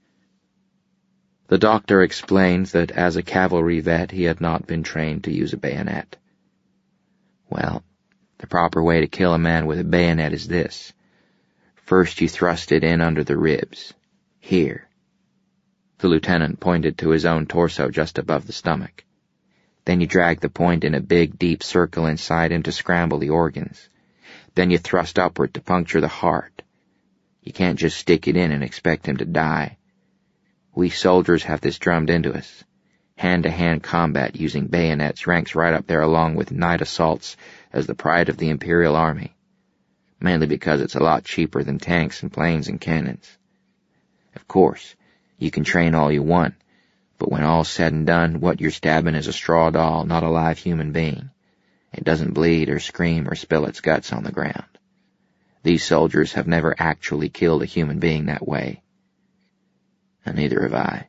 The doctor explained that as a cavalry vet he had not been trained to use a bayonet. "Well, the proper way to kill a man with a bayonet is this. First you thrust it in under the ribs. Here." The lieutenant pointed to his own torso just above the stomach. "Then you drag the point in a big, deep circle inside him to scramble the organs. Then you thrust upward to puncture the heart. You can't just stick it in and expect him to die. We soldiers have this drummed into us. Hand-to-hand combat using bayonets ranks right up there along with night assaults as the pride of the Imperial Army, mainly because it's a lot cheaper than tanks and planes and cannons. Of course, you can train all you want, but when all's said and done, what you're stabbing is a straw doll, not a live human being. It doesn't bleed or scream or spill its guts on the ground. These soldiers have never actually killed a human being that way. And neither have I."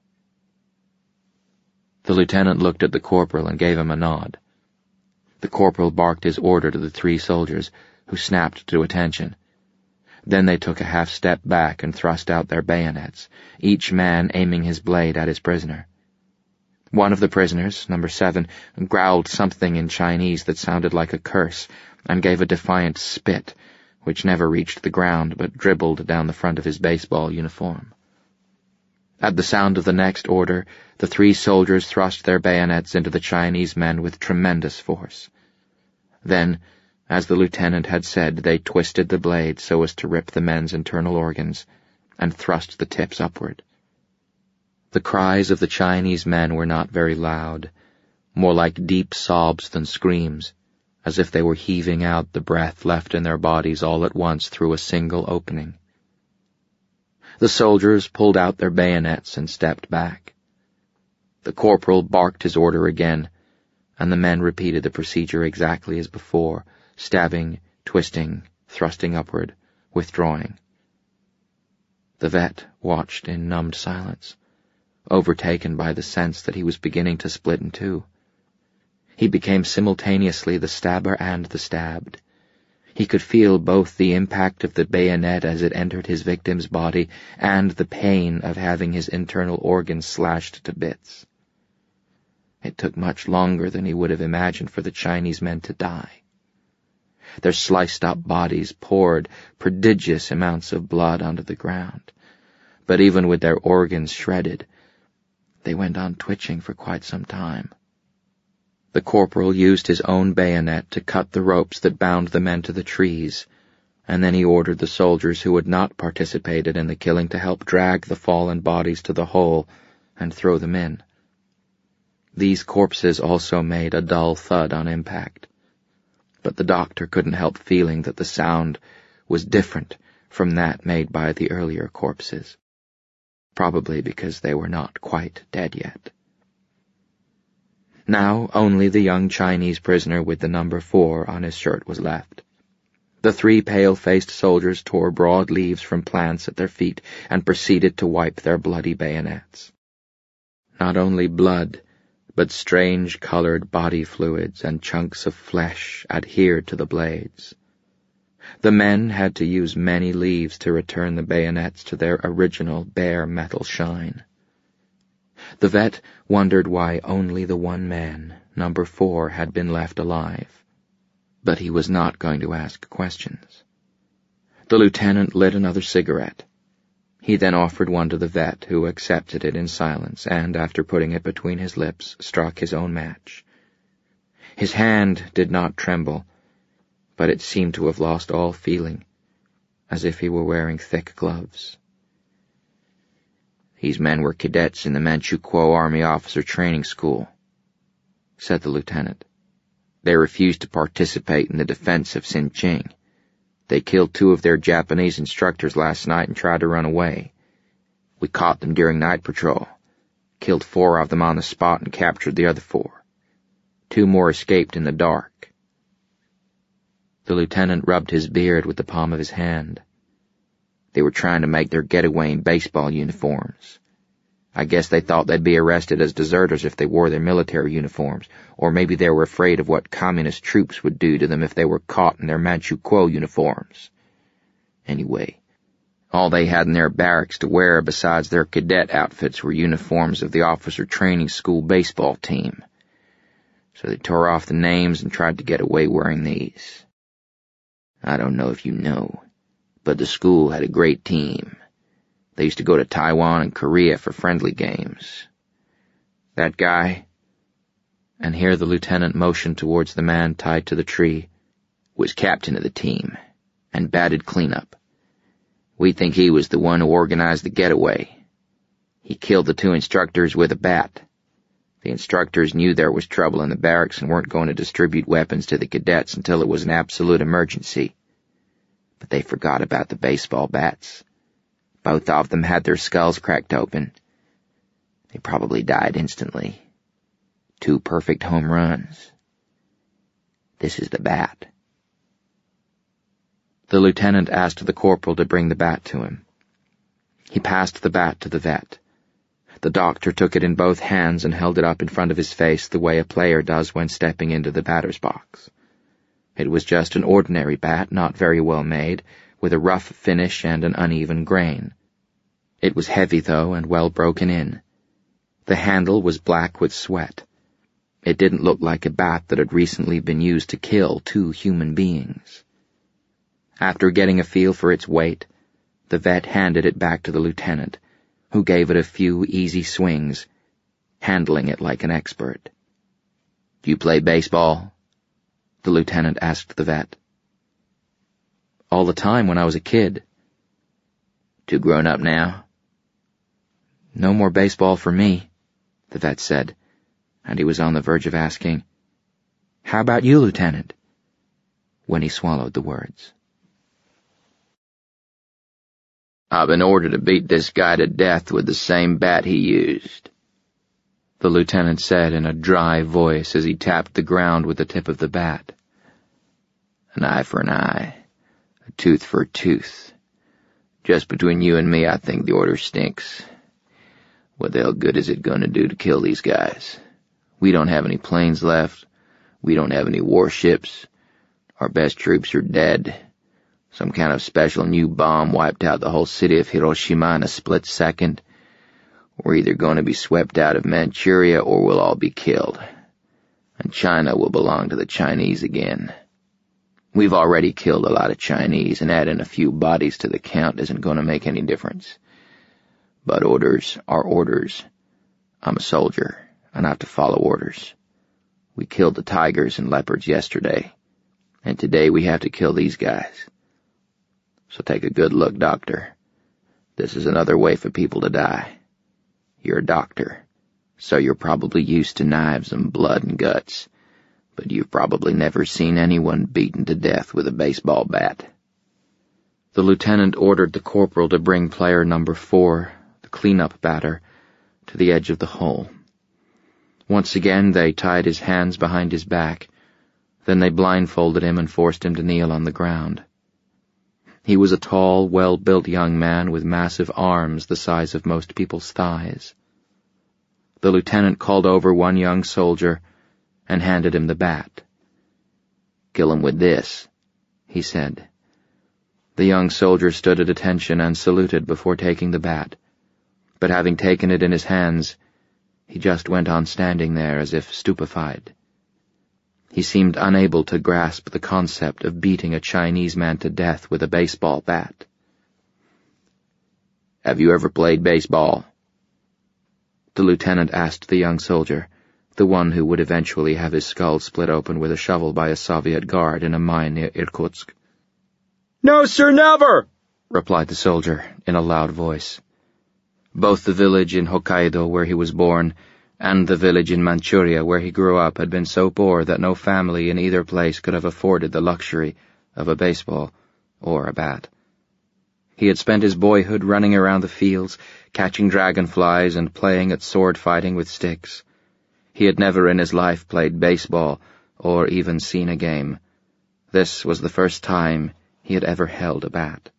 The lieutenant looked at the corporal and gave him a nod. The corporal barked his order to the three soldiers, who snapped to attention. Then they took a half step back and thrust out their bayonets, each man aiming his blade at his prisoner. One of the prisoners, number seven, growled something in Chinese that sounded like a curse and gave a defiant spit, which never reached the ground but dribbled down the front of his baseball uniform. At the sound of the next order, the three soldiers thrust their bayonets into the Chinese men with tremendous force. Then, as the lieutenant had said, they twisted the blade so as to rip the men's internal organs and thrust the tips upward. The cries of the Chinese men were not very loud, more like deep sobs than screams, as if they were heaving out the breath left in their bodies all at once through a single opening. The soldiers pulled out their bayonets and stepped back. The corporal barked his order again, and the men repeated the procedure exactly as before, stabbing, twisting, thrusting upward, withdrawing. The vet watched in numbed silence, overtaken by the sense that he was beginning to split in two. He became simultaneously the stabber and the stabbed. He could feel both the impact of the bayonet as it entered his victim's body and the pain of having his internal organs slashed to bits. It took much longer than he would have imagined for the Chinese men to die. Their sliced-up bodies poured prodigious amounts of blood onto the ground, but even with their organs shredded, they went on twitching for quite some time. The corporal used his own bayonet to cut the ropes that bound the men to the trees, and then he ordered the soldiers who had not participated in the killing to help drag the fallen bodies to the hole and throw them in. These corpses also made a dull thud on impact, but the doctor couldn't help feeling that the sound was different from that made by the earlier corpses, probably because they were not quite dead yet. Now only the young Chinese prisoner with the number four on his shirt was left. The three pale-faced soldiers tore broad leaves from plants at their feet and proceeded to wipe their bloody bayonets. Not only blood, but strange-colored body fluids and chunks of flesh adhered to the blades. The men had to use many leaves to return the bayonets to their original bare metal shine. The vet wondered why only the one man, number four, had been left alive. But he was not going to ask questions. The lieutenant lit another cigarette. He then offered one to the vet, who accepted it in silence, and, after putting it between his lips, struck his own match. His hand did not tremble, but it seemed to have lost all feeling, as if he were wearing thick gloves. "These men were cadets in the Manchukuo Army Officer Training School," said the lieutenant. "They refused to participate in the defense of Sinqing. They killed two of their Japanese instructors last night and tried to run away. We caught them during night patrol, killed four of them on the spot and captured the other four. Two more escaped in the dark." The lieutenant rubbed his beard with the palm of his hand. "They were trying to make their getaway in baseball uniforms. I guess they thought they'd be arrested as deserters if they wore their military uniforms, or maybe they were afraid of what communist troops would do to them if they were caught in their Manchukuo uniforms. Anyway, all they had in their barracks to wear besides their cadet outfits were uniforms of the officer training school baseball team. So they tore off the names and tried to get away wearing these. I don't know if you know, but the school had a great team. They used to go to Taiwan and Korea for friendly games. That guy," and here the lieutenant motioned towards the man tied to the tree, "was captain of the team and batted cleanup. We think he was the one who organized the getaway. He killed the two instructors with a bat. The instructors knew there was trouble in the barracks and weren't going to distribute weapons to the cadets until it was an absolute emergency. But they forgot about the baseball bats. Both of them had their skulls cracked open. They probably died instantly. Two perfect home runs. This is the bat." The lieutenant asked the corporal to bring the bat to him. He passed the bat to the vet. The doctor took it in both hands and held it up in front of his face the way a player does when stepping into the batter's box. It was just an ordinary bat, not very well made, with a rough finish and an uneven grain. It was heavy, though, and well broken in. The handle was black with sweat. It didn't look like a bat that had recently been used to kill two human beings. After getting a feel for its weight, the vet handed it back to the lieutenant, who gave it a few easy swings, handling it like an expert. "Do you play baseball?" the lieutenant asked the vet. "All the time when I was a kid." "Too grown up now?" "No more baseball for me," the vet said, and he was on the verge of asking, "How about you, Lieutenant?" when he swallowed the words. "I've been ordered to beat this guy to death with the same bat he used," the lieutenant said in a dry voice as he tapped the ground with the tip of the bat. "An eye for an eye, a tooth for a tooth. Just between you and me, I think the order stinks. What the hell good is it going to do to kill these guys? We don't have any planes left. We don't have any warships. Our best troops are dead. Some kind of special new bomb wiped out the whole city of Hiroshima in a split second. We're either going to be swept out of Manchuria or we'll all be killed. And China will belong to the Chinese again. We've already killed a lot of Chinese, and adding a few bodies to the count isn't going to make any difference. But orders are orders. I'm a soldier, and I have to follow orders. We killed the tigers and leopards yesterday, and today we have to kill these guys. So take a good look, Doctor. This is another way for people to die. You're a doctor, so you're probably used to knives and blood and guts, but you've probably never seen anyone beaten to death with a baseball bat." The lieutenant ordered the corporal to bring player number four, the cleanup batter, to the edge of the hole. Once again they tied his hands behind his back. Then they blindfolded him and forced him to kneel on the ground. He was a tall, well-built young man with massive arms the size of most people's thighs. The lieutenant called over one young soldier and handed him the bat. "Kill him with this," he said. The young soldier stood at attention and saluted before taking the bat, but having taken it in his hands, he just went on standing there as if stupefied. He seemed unable to grasp the concept of beating a Chinese man to death with a baseball bat. "Have you ever played baseball?" The lieutenant asked the young soldier, the one who would eventually have his skull split open with a shovel by a Soviet guard in a mine near Irkutsk.
"No, sir, never,"
replied the soldier in a loud voice. Both the village in Hokkaido where he was born and the village in Manchuria where he grew up had been so poor that no family in either place could have afforded the luxury of a baseball or a bat. He had spent his boyhood running around the fields, catching dragonflies and playing at sword fighting with sticks. He had never in his life played baseball or even seen a game. This was the first time he had ever held a bat.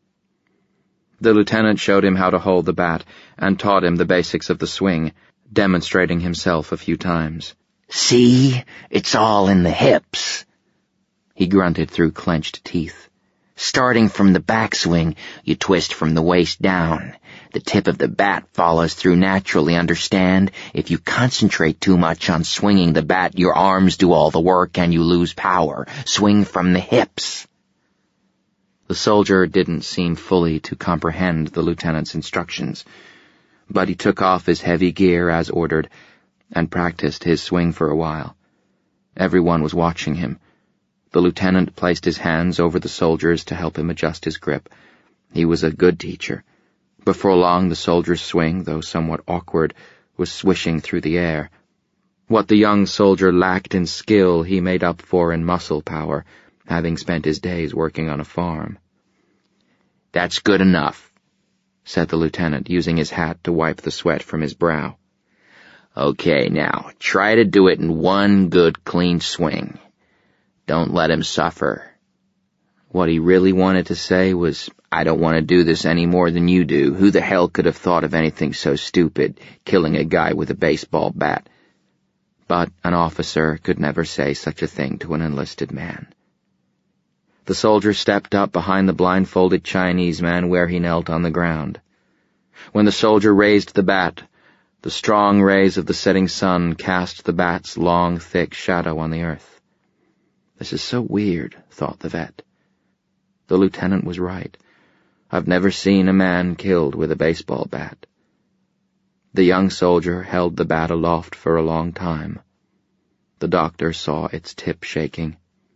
The lieutenant showed him how to hold the bat and taught him the basics of the swing, demonstrating himself a few times.
"See? It's all in the hips,"
he grunted through clenched teeth.
"Starting from the backswing, you twist from the waist down. The tip of the bat follows through naturally, understand? If you concentrate too much on swinging the bat, your arms do all the work and you lose power. Swing from the hips."
The soldier didn't seem fully to comprehend the lieutenant's instructions, but he took off his heavy gear as ordered and practiced his swing for a while. Everyone was watching him. The lieutenant placed his hands over the soldiers to help him adjust his grip. He was a good teacher. Before long, the soldier's swing, though somewhat awkward, was swishing through the air. What the young soldier lacked in skill, he made up for in muscle power, having spent his days working on a farm.
"That's good enough,"
said the lieutenant, using his hat to wipe the sweat from his brow.
"Okay, now, try to do it in one good, clean swing. Don't let him suffer."
What he really wanted to say was, "I don't want to do this any more than you do. Who the hell could have thought of anything so stupid, killing a guy with a baseball bat?" But an officer could never say such a thing to an enlisted man. The soldier stepped up behind the blindfolded Chinese man where he knelt on the ground. When the soldier raised the bat, the strong rays of the setting sun cast the bat's long, thick shadow on the earth. "This is so weird," thought the vet. The lieutenant was right. I've never seen a man killed with a baseball bat. The young soldier held the bat aloft for a long time. The doctor saw its tip shaking.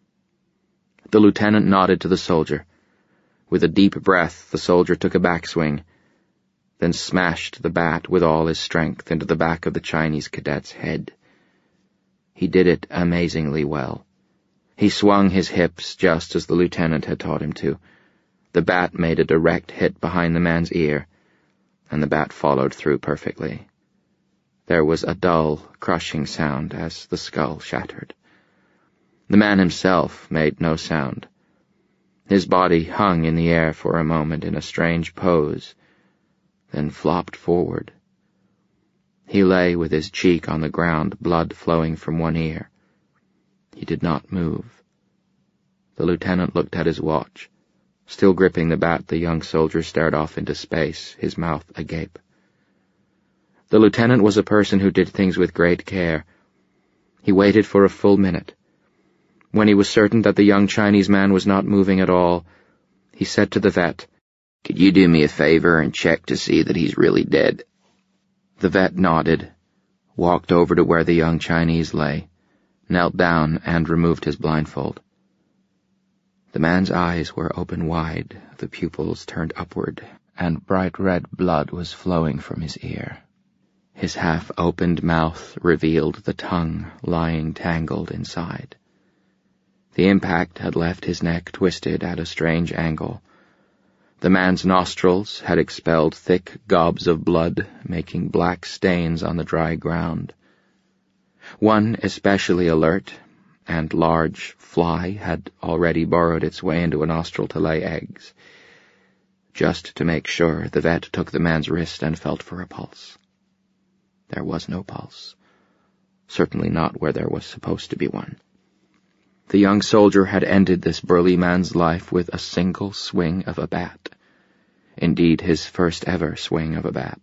The lieutenant nodded to the soldier. With a deep breath, the soldier took a backswing, then smashed the bat with all his strength into the back of the Chinese cadet's head. He did it amazingly well. He swung his hips just as the lieutenant had taught him to. The bat made a direct hit behind the man's ear, and the bat followed through perfectly. There was a dull, crushing sound as the skull shattered. The man himself made no sound. His body hung in the air for a moment in a strange pose, then flopped forward. He lay with his cheek on the ground, blood flowing from one ear. He did not move. The lieutenant looked at his watch. Still gripping the bat, the young soldier stared off into space, his mouth agape. The lieutenant was a person who did things with great care. He waited for a full minute. When he was certain that the young Chinese man was not moving at all, he said to the vet, "Could you do me a favor and check to see that he's really dead?" The vet nodded, walked over to where the young Chinese lay, knelt down and removed his blindfold. The man's eyes were open wide, the pupils turned upward, and bright red blood was flowing from his ear. His half-opened mouth revealed the tongue lying tangled inside. The impact had left his neck twisted at a strange angle. The man's nostrils had expelled thick gobs of blood, making black stains on the dry ground. One especially alert and large fly had already burrowed its way into a nostril to lay eggs. Just to make sure, the vet took the man's wrist and felt for a pulse. There was no pulse. Certainly not where there was supposed to be one. The young soldier had ended this burly man's life with a single swing of a bat. Indeed, his first ever swing of a bat.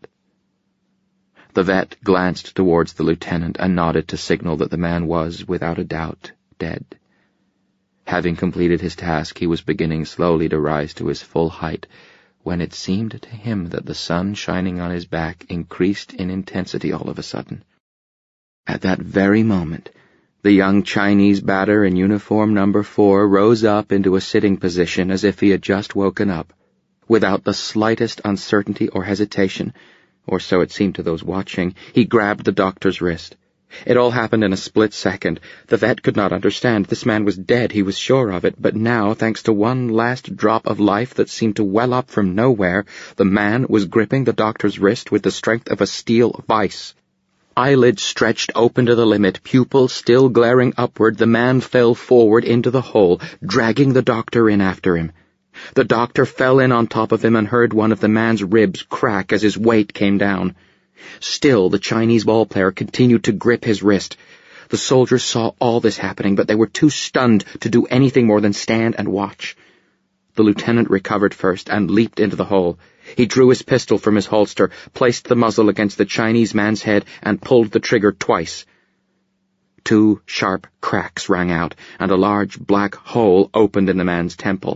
The vet glanced towards the lieutenant and nodded to signal that the man was, without a doubt, dead. Having completed his task, he was beginning slowly to rise to his full height, when it seemed to him that the sun shining on his back increased in intensity all of a sudden. At that very moment, the young Chinese batter in uniform number four rose up into a sitting position as if he had just woken up. Without the slightest uncertainty or hesitation, or so it seemed to those watching, he grabbed the doctor's wrist. It all happened in a split second. The vet could not understand. This man was dead, he was sure of it, but now, thanks to one last drop of life that seemed to well up from nowhere, the man was gripping the doctor's wrist with the strength of a steel vice. Eyelids stretched open to the limit, pupils still glaring upward, the man fell forward into the hole, dragging the doctor in after him. The doctor fell in on top of him and heard one of the man's ribs crack as his weight came down. Still, the Chinese ball player continued to grip his wrist. The soldiers saw all this happening, but they were too stunned to do anything more than stand and watch. The lieutenant recovered first and leaped into the hole. He drew his pistol from his holster, placed the muzzle against the Chinese man's head, and pulled the trigger twice. Two sharp cracks rang out, and a large black hole opened in the man's temple.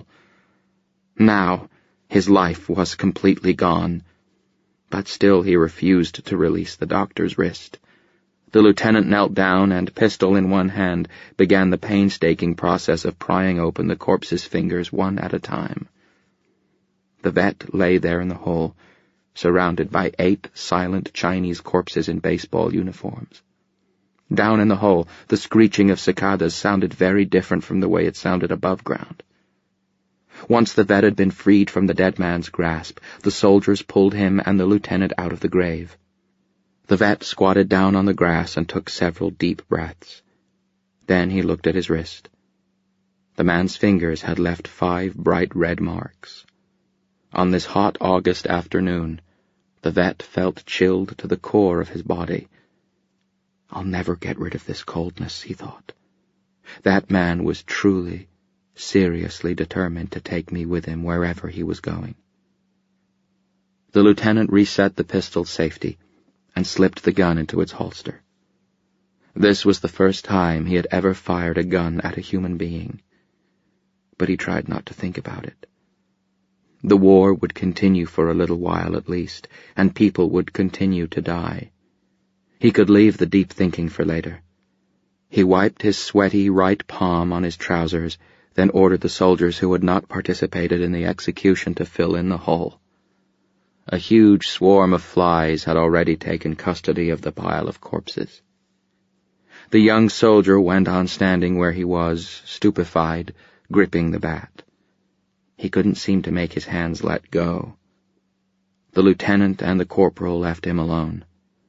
Now, his life was completely gone. But still he refused to release the doctor's wrist. The lieutenant knelt down and, pistol in one hand, began the painstaking process of prying open the corpse's fingers one at a time. The vet lay there in the hole, surrounded by eight silent Chinese corpses in baseball uniforms. Down in the hole, the screeching of cicadas sounded very different from the way it sounded above ground. Once the vet had been freed from the dead man's grasp, the soldiers pulled him and the lieutenant out of the grave. The vet squatted down on the grass and took several deep breaths. Then he looked at his wrist. The man's fingers had left five bright red marks. On this hot August afternoon, the vet felt chilled to the core of his body. I'll never get rid of this coldness, he thought. That man was truly, seriously determined to take me with him wherever he was going. The lieutenant reset the pistol's safety and slipped the gun into its holster. This was the first time he had ever fired a gun at a human being, but he tried not to think about it. The war would continue for a little while at least, and people would continue to die. He could leave the deep thinking for later. He wiped his sweaty right palm on his trousers, then ordered the soldiers who had not participated in the execution to fill in the hole. A huge swarm of flies had already taken custody of the pile of corpses. The young soldier went on standing where he was, stupefied, gripping the bat. He couldn't seem to make his hands let go. The lieutenant and the corporal left him alone.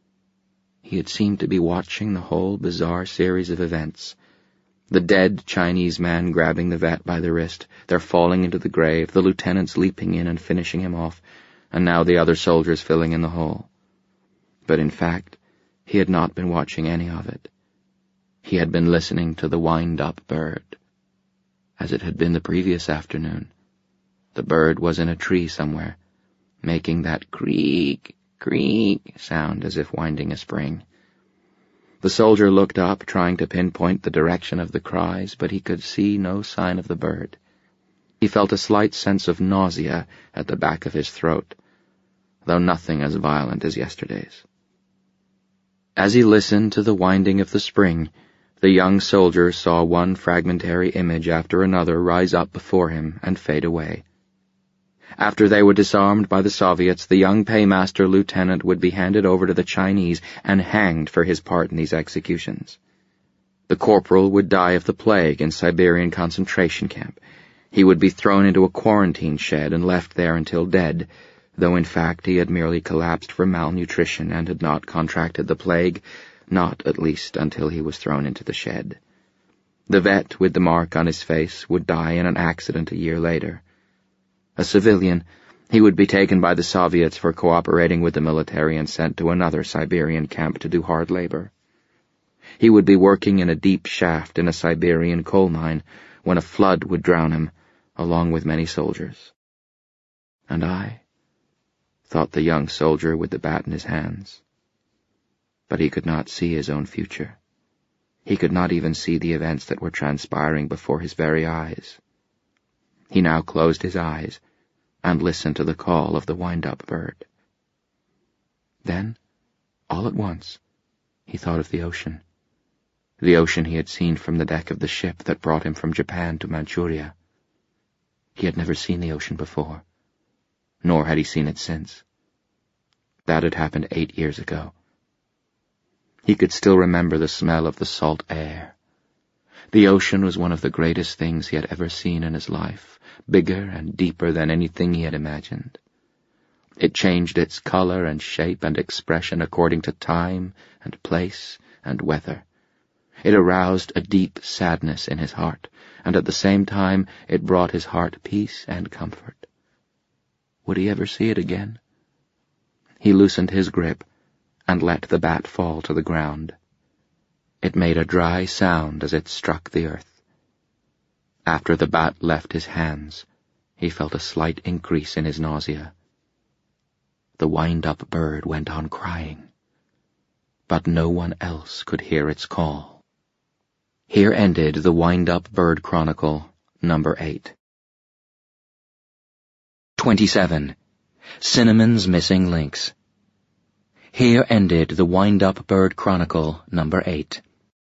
He had seemed to be watching the whole bizarre series of events. The dead Chinese man grabbing the vet by the wrist, their falling into the grave, the lieutenants leaping in and finishing him off, and now the other soldiers filling in the hole. But in fact, he had not been watching any of it. He had been listening to the wind-up bird. As it had been the previous afternoon, the bird was in a tree somewhere, making that creak, creak sound as if winding a spring. The soldier looked up, trying to pinpoint the direction of the cries, but he could see no sign of the bird. He felt a slight sense of nausea at the back of his throat, though nothing as violent as yesterday's. As he listened to the winding of the spring, the young soldier saw one fragmentary image after another rise up before him and fade away. After they were disarmed by the Soviets, the young paymaster lieutenant would be handed over to the Chinese and hanged for his part in these executions. The corporal would die of the plague in Siberian concentration camp. He would be thrown into a quarantine shed and left there until dead, though in fact he had merely collapsed from malnutrition and had not contracted the plague, not at least until he was thrown into the shed. The vet with the mark on his face would die in an accident a year later. A civilian, He would be taken by the Soviets for cooperating with the military and sent to another Siberian camp to do hard labor. He would be working in a deep shaft in a Siberian coal mine when a flood would drown him, along with many soldiers. And I, thought the young soldier with the bat in his hands. But he could not see his own future. He could not even see the events that were transpiring before his very eyes. He now closed his eyes and listened to the call of the wind-up bird. Then, all at once, he thought of the ocean. The ocean he had seen from the deck of the ship that brought him from Japan to Manchuria. He had never seen the ocean before, nor had he seen it since. That had happened eight years ago. He could still remember the smell of the salt air. The ocean was one of the greatest things he had ever seen in his life, bigger and deeper than anything he had imagined. It changed its color and shape and expression according to time and place and weather. It aroused a deep sadness in his heart, and at the same time it brought his heart peace and comfort. Would he ever see it again? He loosened his grip and let the bat fall to the ground. It made a dry sound as it struck the earth. After the bat left his hands, he felt a slight increase in his nausea. The wind-up bird went on crying, but no one else could hear its call. Here ended the Wind-Up Bird Chronicle, number eight. twenty-seven. Cinnamon's Missing Links. Here ended the Wind-Up Bird Chronicle, number eight.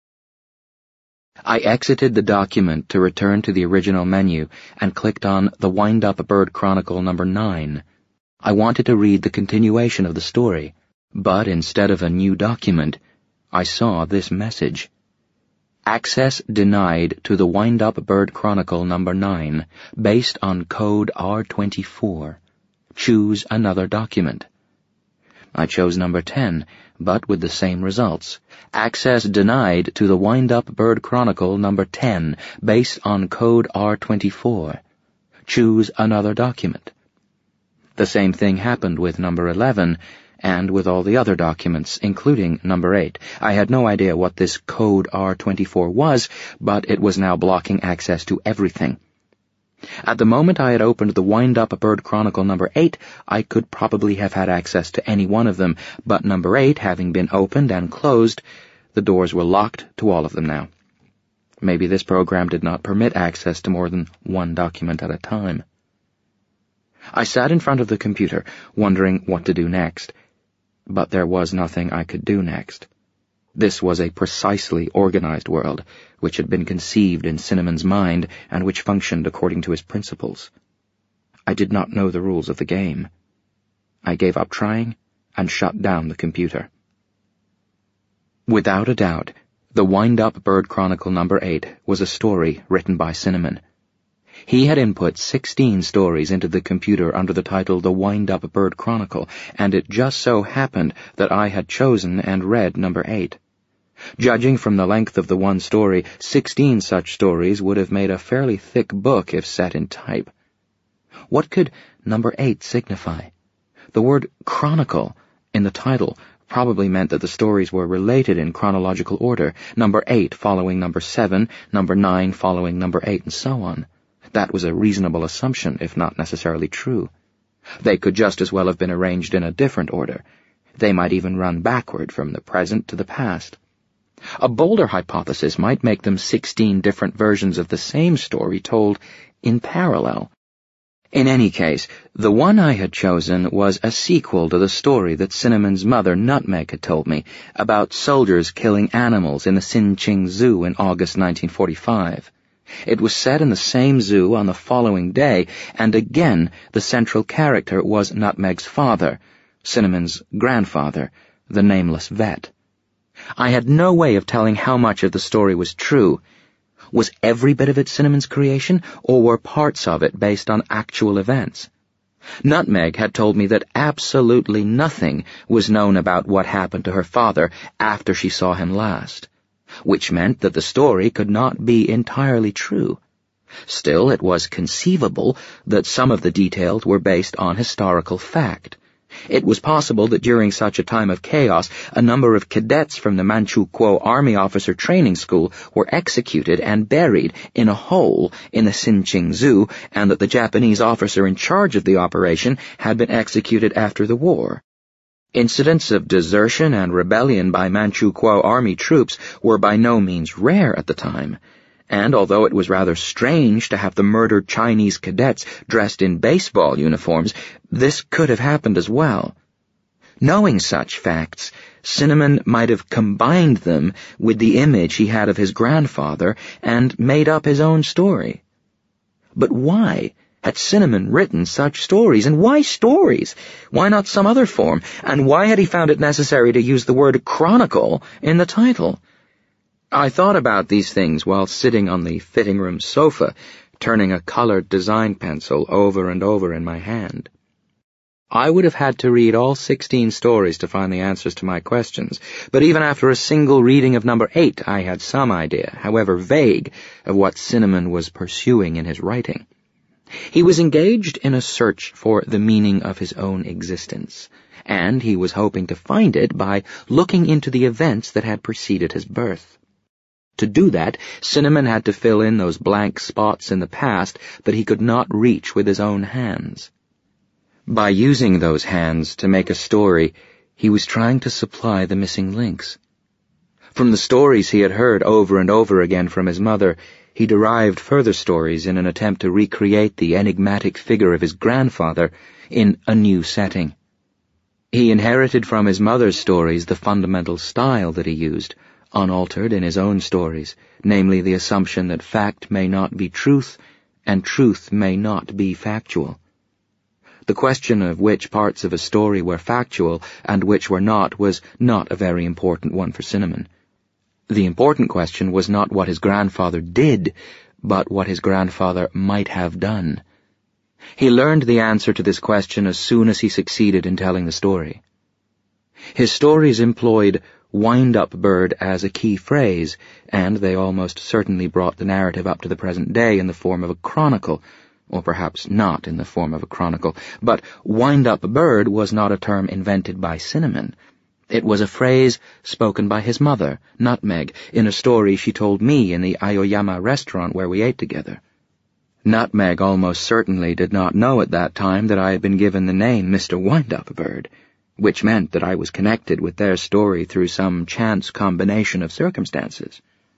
I exited the document to return to the original menu and clicked on the Wind-Up Bird Chronicle, number nine. I wanted to read the continuation of the story, but instead of a new document, I saw this message. Access denied to the Wind-Up Bird Chronicle number nine, based on code R twenty-four. Choose another document. I chose number ten, but with the same results. Access denied to the Wind-Up Bird Chronicle number ten, based on code R twenty-four. Choose another document. The same thing happened with number eleven, and with all the other documents, including number eight. I had no idea what this code R twenty-four was, but it was now blocking access to everything. At the moment I had opened the Wind-Up Bird Chronicle number eight, I could probably have had access to any one of them, but number eight, having been opened and closed, the doors were locked to all of them now. Maybe this program did not permit access to more than one document at a time. I sat in front of the computer, wondering what to do next. But there was nothing I could do next. This was a precisely organized world, which had been conceived in Cinnamon's mind and which functioned according to his principles. I did not know the rules of the game. I gave up trying and shut down the computer. Without a doubt, the Wind-Up Bird Chronicle number eight was a story written by Cinnamon. He had input sixteen stories into the computer under the title The Wind-Up Bird Chronicle, and it just so happened that I had chosen and read number eight. Judging from the length of the one story, sixteen such stories would have made a fairly thick book if set in type. What could number eight signify? The word chronicle in the title probably meant that the stories were related in chronological order, number eight following number seven, number nine following number eight, and so on. That was a reasonable assumption, if not necessarily true. They could just as well have been arranged in a different order. They might even run backward from the present to the past. A bolder hypothesis might make them sixteen different versions of the same story told in parallel. In any case, the one I had chosen was a sequel to the story that Cinnamon's mother, Nutmeg, had told me about soldiers killing animals in the Sinqing Zoo in August nineteen forty-five. It was set in the same zoo on the following day, and again the central character was Nutmeg's father, Cinnamon's grandfather, the nameless vet. I had no way of telling how much of the story was true. Was every bit of it Cinnamon's creation, or were parts of it based on actual events? Nutmeg had told me that absolutely nothing was known about what happened to her father after she saw him last, which meant that the story could not be entirely true. Still, it was conceivable that some of the details were based on historical fact. It was possible that during such a time of chaos, a number of cadets from the Manchukuo Army Officer Training School were executed and buried in a hole in the Xinqing Zoo, and that the Japanese officer in charge of the operation had been executed after the war. Incidents of desertion and rebellion by Manchukuo Army troops were by no means rare at the time, and although it was rather strange to have the murdered Chinese cadets dressed in baseball uniforms, this could have happened as well. Knowing such facts, Cinnamon might have combined them with the image he had of his grandfather and made up his own story. But why had Cinnamon written such stories, and why stories? Why not some other form? And why had he found it necessary to use the word chronicle in the title? I thought about these things while sitting on the fitting room sofa, turning a colored design pencil over and over in my hand. I would have had to read all sixteen stories to find the answers to my questions, but even after a single reading of number eight, I had some idea, however vague, of what Cinnamon was pursuing in his writing. He was engaged in a search for the meaning of his own existence, and he was hoping to find it by looking into the events that had preceded his birth. To do that, Cinnamon had to fill in those blank spots in the past that he could not reach with his own hands. By using those hands to make a story, he was trying to supply the missing links. From the stories he had heard over and over again from his mother, he derived further stories in an attempt to recreate the enigmatic figure of his grandfather in a new setting. He inherited from his mother's stories the fundamental style that he used, unaltered in his own stories, namely the assumption that fact may not be truth, and truth may not be factual. The question of which parts of a story were factual and which were not was not a very important one for Cinnamon. The important question was not what his grandfather did, but what his grandfather might have done. He learned the answer to this question as soon as he succeeded in telling the story. His stories employed wind-up bird as a key phrase, and they almost certainly brought the narrative up to the present day in the form of a chronicle, or perhaps not in the form of a chronicle, but wind-up bird was not a term invented by Cinnamon. It was a phrase spoken by his mother, Nutmeg, in a story she told me in the Aoyama restaurant where we ate together. Nutmeg almost certainly did not know at that time that I had been given the name Mister Wind-up Bird, which meant that I was connected with their story through some chance combination of circumstances.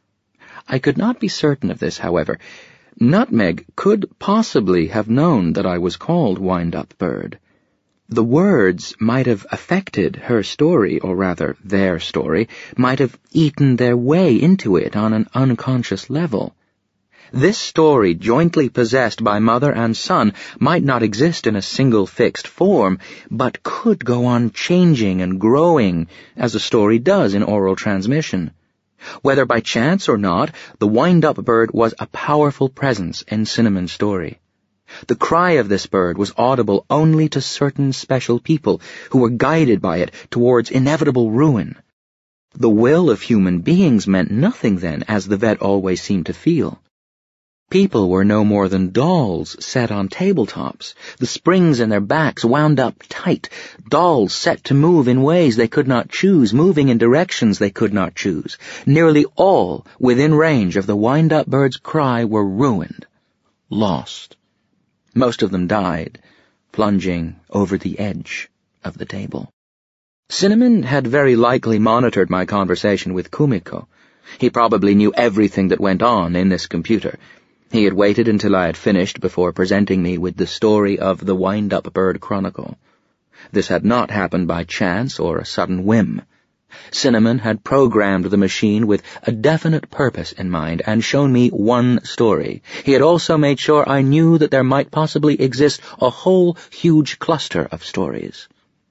I could not be certain of this, however. Nutmeg could possibly have known that I was called Wind-up Bird. The words might have affected her story, or rather their story, might have eaten their way into it on an unconscious level. This story, jointly possessed by mother and son, might not exist in a single fixed form, but could go on changing and growing, as a story does in oral transmission. Whether by chance or not, the wind-up bird was a powerful presence in Cinnamon's story. The cry of this bird was audible only to certain special people who were guided by it towards inevitable ruin. The will of human beings meant nothing then, as the vet always seemed to feel. People were no more than dolls set on tabletops, the springs in their backs wound up tight, dolls set to move in ways they could not choose, moving in directions they could not choose. Nearly all within range of the wind-up bird's cry were ruined, lost. Most of them died, plunging over the edge of the table. Cinnamon had very likely monitored my conversation with Kumiko. He probably knew everything that went on in this computer. He had waited until I had finished before presenting me with the story of the Wind-up Bird Chronicle. This had not happened by chance or a sudden whim. Cinnamon had programmed the machine with a definite purpose in mind and shown me one story. He had also made sure I knew that there might possibly exist a whole huge cluster of stories.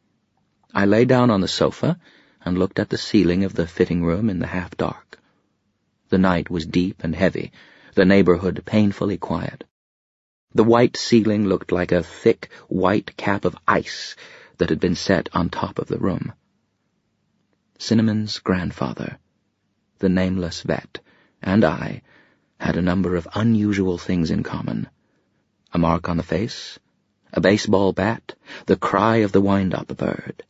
I lay down on the sofa and looked at the ceiling of the fitting room in the half-dark. The night was deep and heavy, the neighborhood painfully quiet. The white ceiling looked like a thick, white cap of ice that had been set on top of the room. Cinnamon's grandfather, the nameless vet, and I had a number of unusual things in common. A mark on the face, a baseball bat, the cry of the wind-up bird.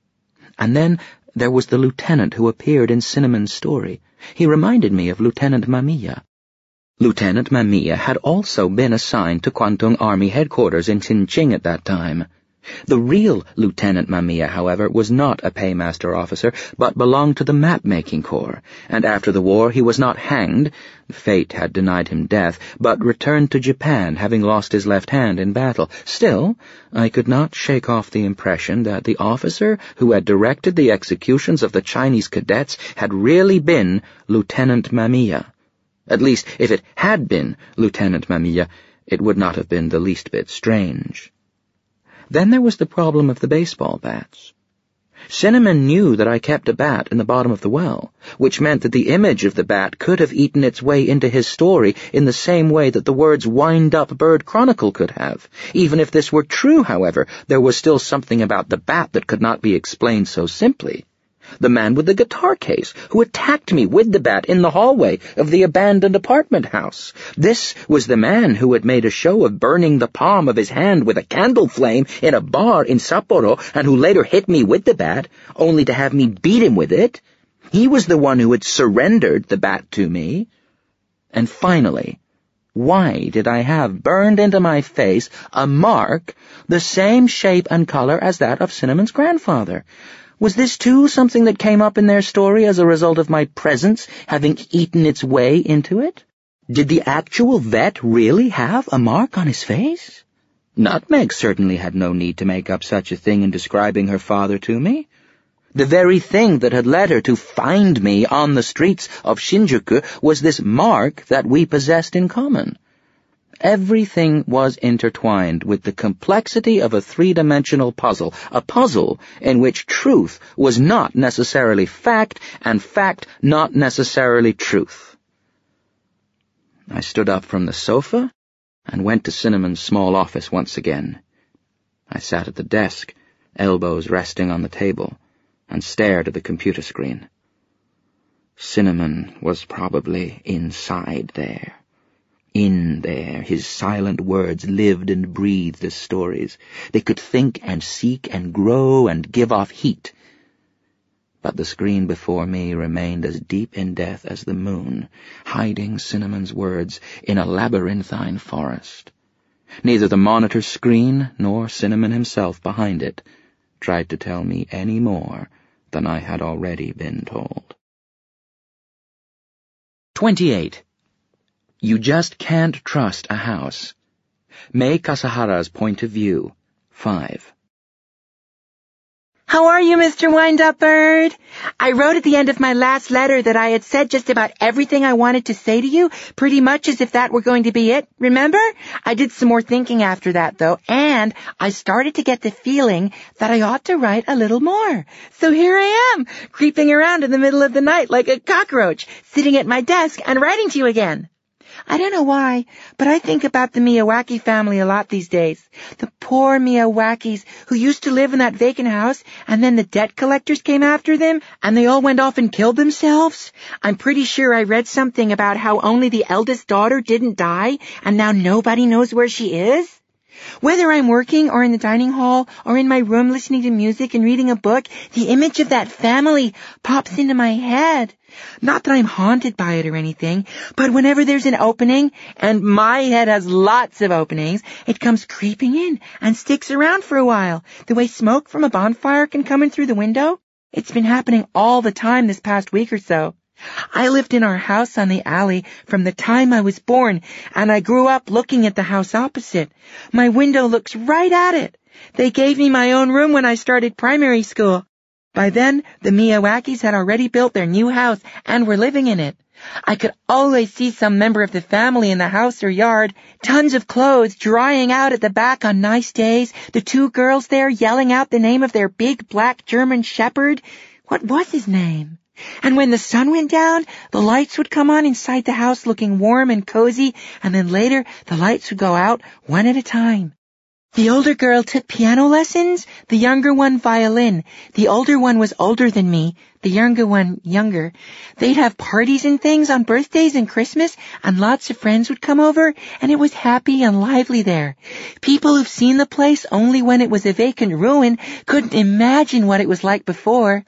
And then there was the lieutenant who appeared in Cinnamon's story. He reminded me of Lieutenant Mamiya. Lieutenant Mamiya had also been assigned to Kwantung Army Headquarters in Tinching at that time. The real Lieutenant Mamiya, however, was not a paymaster officer, but belonged to the map-making corps, and after the war he was not hanged, fate had denied him death, but returned to Japan, having lost his left hand in battle. Still, I could not shake off the impression that the officer who had directed the executions of the Chinese cadets had really been Lieutenant Mamiya. At least, if it had been Lieutenant Mamiya, it would not have been the least bit strange. Then there was the problem of the baseball bats. Cinnamon knew that I kept a bat in the bottom of the well, which meant that the image of the bat could have eaten its way into his story in the same way that the words Wind-Up Bird Chronicle could have. Even if this were true, however, there was still something about the bat that could not be explained so simply. The man with the guitar case, who attacked me with the bat in the hallway of the abandoned apartment house. This was the man who had made a show of burning the palm of his hand with a candle flame in a bar in Sapporo, and who later hit me with the bat, only to have me beat him with it. He was the one who had surrendered the bat to me. And finally, why did I have burned into my face a mark the same shape and color as that of Cinnamon's grandfather? Was this, too, something that came up in their story as a result of my presence having eaten its way into it? Did the actual vet really have a mark on his face? Nutmeg certainly had no need to make up such a thing in describing her father to me. The very thing that had led her to find me on the streets of Shinjuku was this mark that we possessed in common. Everything was intertwined with the complexity of a three-dimensional puzzle, a puzzle in which truth was not necessarily fact, and fact not necessarily truth. I stood up from the sofa and went to Cinnamon's small office once again. I sat at the desk, elbows resting on the table, and stared at the computer screen. Cinnamon was probably inside there. In there, his silent words lived and breathed as stories. They could think and seek and grow and give off heat. But the screen before me remained as deep in death as the moon, hiding Cinnamon's words in a labyrinthine forest. Neither the monitor screen nor Cinnamon himself behind it tried to tell me any more than I had already been told. twenty-eight. You just can't trust a house. Mei Kasahara's point of view. five.
How are you, Mister Wind-Up Bird? I wrote at the end of my last letter that I had said just about everything I wanted to say to you, pretty much as if that were going to be it, remember? I did some more thinking after that, though, and I started to get the feeling that I ought to write a little more. So here I am, creeping around in the middle of the night like a cockroach, sitting at my desk and writing to you again. I don't know why, but I think about the Miyawaki family a lot these days. The poor Miyawakis who used to live in that vacant house, and then the debt collectors came after them, and they all went off and killed themselves. I'm pretty sure I read something about how only the eldest daughter didn't die, and now nobody knows where she is. Whether I'm working or in the dining hall or in my room listening to music and reading a book, the image of that family pops into my head. Not that I'm haunted by it or anything, but whenever there's an opening, and my head has lots of openings, it comes creeping in and sticks around for a while, the way smoke from a bonfire can come in through the window. It's been happening all the time this past week or so. I lived in our house on the alley from the time I was born, and I grew up looking at the house opposite. My window looks right at it. They gave me my own room when I started primary school. By then, the Miyawakis had already built their new house and were living in it. I could always see some member of the family in the house or yard, tons of clothes drying out at the back on nice days, the two girls there yelling out the name of their big black German shepherd. What was his name? And when the sun went down, the lights would come on inside the house looking warm and cozy, and then later the lights would go out one at a time. The older girl took piano lessons, the younger one violin. The older one was older than me, the younger one younger. They'd have parties and things on birthdays and Christmas, and lots of friends would come over, and it was happy and lively there. People who've seen the place only when it was a vacant ruin couldn't imagine what it was like before.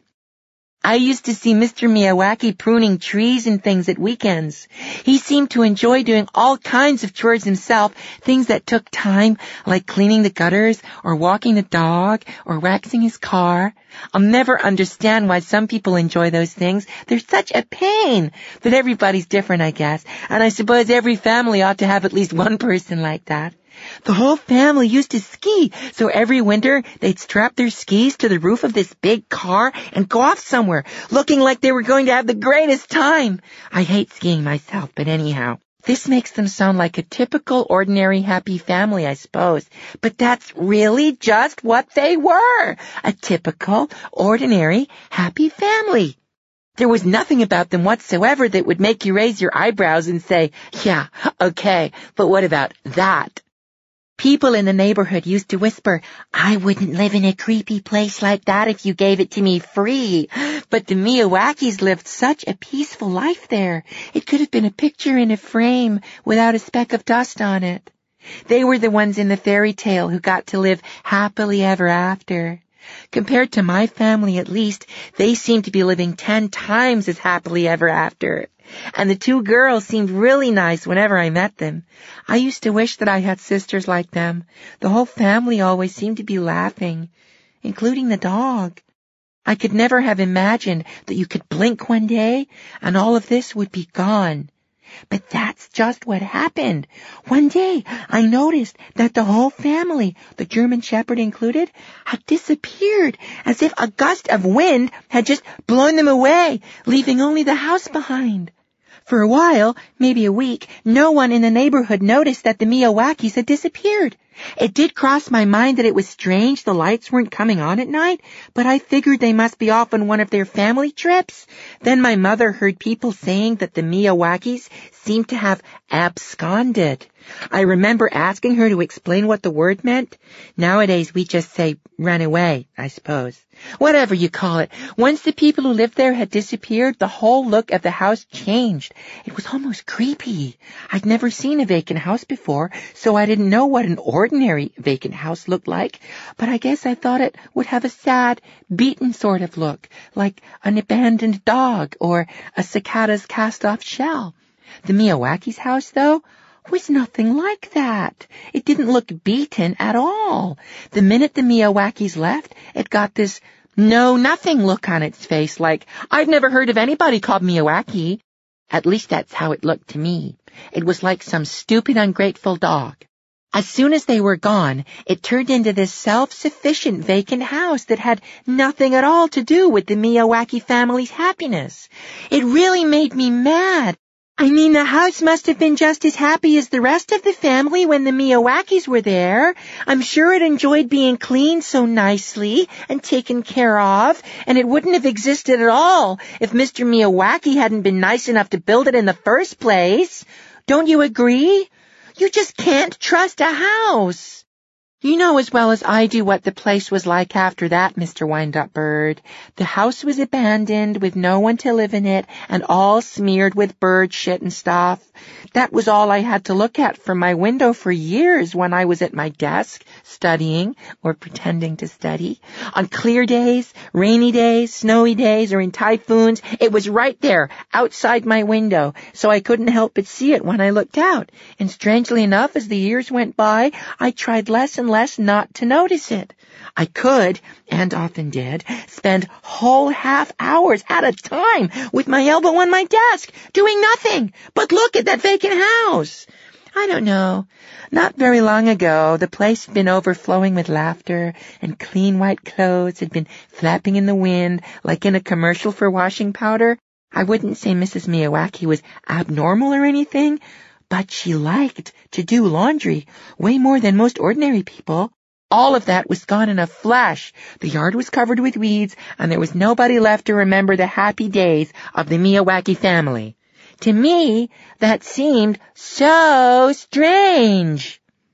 I used to see Mister Miyawaki pruning trees and things at weekends. He seemed to enjoy doing all kinds of chores himself, things that took time, like cleaning the gutters, or walking the dog, or waxing his car. I'll never understand why some people enjoy those things. They're such a pain. But everybody's different, I guess, and I suppose every family ought to have at least one person like that. The whole family used to ski, so every winter they'd strap their skis to the roof of this big car and go off somewhere, looking like they were going to have the greatest time. I hate skiing myself, but anyhow, this makes them sound like a typical, ordinary, happy family, I suppose. But that's really just what they were, a typical, ordinary, happy family. There was nothing about them whatsoever that would make you raise your eyebrows and say, yeah, okay, but what about that? People in the neighborhood used to whisper, I wouldn't live in a creepy place like that if you gave it to me free. But the Miyawakis lived such a peaceful life there. It could have been a picture in a frame without a speck of dust on it. They were the ones in the fairy tale who got to live happily ever after. Compared to my family, at least, they seemed to be living ten times as happily ever after. And the two girls seemed really nice whenever I met them. I used to wish that I had sisters like them. The whole family always seemed to be laughing, including the dog. I could never have imagined that you could blink one day and all of this would be gone. But that's just what happened. One day, I noticed that the whole family, the German Shepherd included, had disappeared, as if a gust of wind had just blown them away, leaving only the house behind. For a while, maybe a week, no one in the neighborhood noticed that the Miyawakis had disappeared. It did cross my mind that it was strange the lights weren't coming on at night, but I figured they must be off on one of their family trips. Then my mother heard people saying that the Miyawakis seemed to have absconded. I remember asking her to explain what the word meant. Nowadays we just say ran away, I suppose. Whatever you call it, once the people who lived there had disappeared, the whole look of the house changed. It was almost creepy. I'd never seen a vacant house before, so I didn't know what an ordinary vacant house looked like, but I guess I thought it would have a sad, beaten sort of look, like an abandoned dog or a cicada's cast-off shell. The Miyawaki's house, though, was nothing like that. It didn't look beaten at all. The minute the Miyawakis left, it got this know-nothing look on its face, like, I've never heard of anybody called Miyawaki. At least that's how it looked to me. It was like some stupid, ungrateful dog. As soon as they were gone, it turned into this self-sufficient vacant house that had nothing at all to do with the Miyawaki family's happiness. It really made me mad. I mean, the house must have been just as happy as the rest of the family when the Miyawakis were there. I'm sure it enjoyed being cleaned so nicely and taken care of, and it wouldn't have existed at all if Mister Miyawaki hadn't been nice enough to build it in the first place. Don't you agree? You just can't trust a house. You know as well as I do what the place was like after that, Mister Wind-Up Bird. The house was abandoned with no one to live in it and all smeared with bird shit and stuff. That was all I had to look at from my window for years when I was at my desk studying or pretending to study. On clear days, rainy days, snowy days, or in typhoons, it was right there outside my window, so I couldn't help but see it when I looked out. And strangely enough, as the years went by, I tried less and less not to notice it. I could, and often did, spend whole half hours at a time with my elbow on my desk, doing nothing but look at that vacant house. I don't know. Not very long ago, the place had been overflowing with laughter, and clean white clothes had been flapping in the wind like in a commercial for washing powder. I wouldn't say Missus Miyawaki was abnormal or anything, but she liked to do laundry way more than most ordinary people. All of that was gone in a flash. The yard was covered with weeds, and there was nobody left to remember the happy days of the Miyawaki family. To me, that seemed so strange.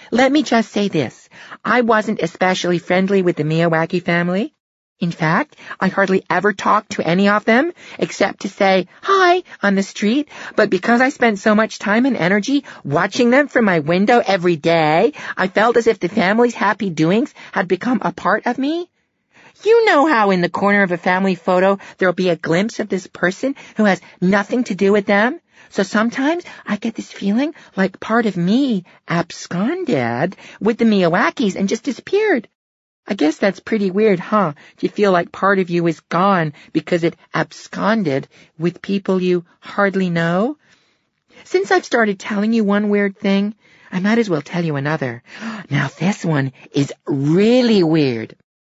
Let me just say this. I wasn't especially friendly with the Miyawaki family. In fact, I hardly ever talked to any of them, except to say hi on the street. But because I spent so much time and energy watching them from my window every day, I felt as if the family's happy doings had become a part of me. You know how in the corner of a family photo there'll be a glimpse of this person who has nothing to do with them? So sometimes I get this feeling like part of me absconded with the Miyawakis and just disappeared. I guess that's pretty weird, huh? To feel like part of you is gone because it absconded with people you hardly know? Since I've started telling you one weird thing, I might as well tell you another. Now this one is really weird.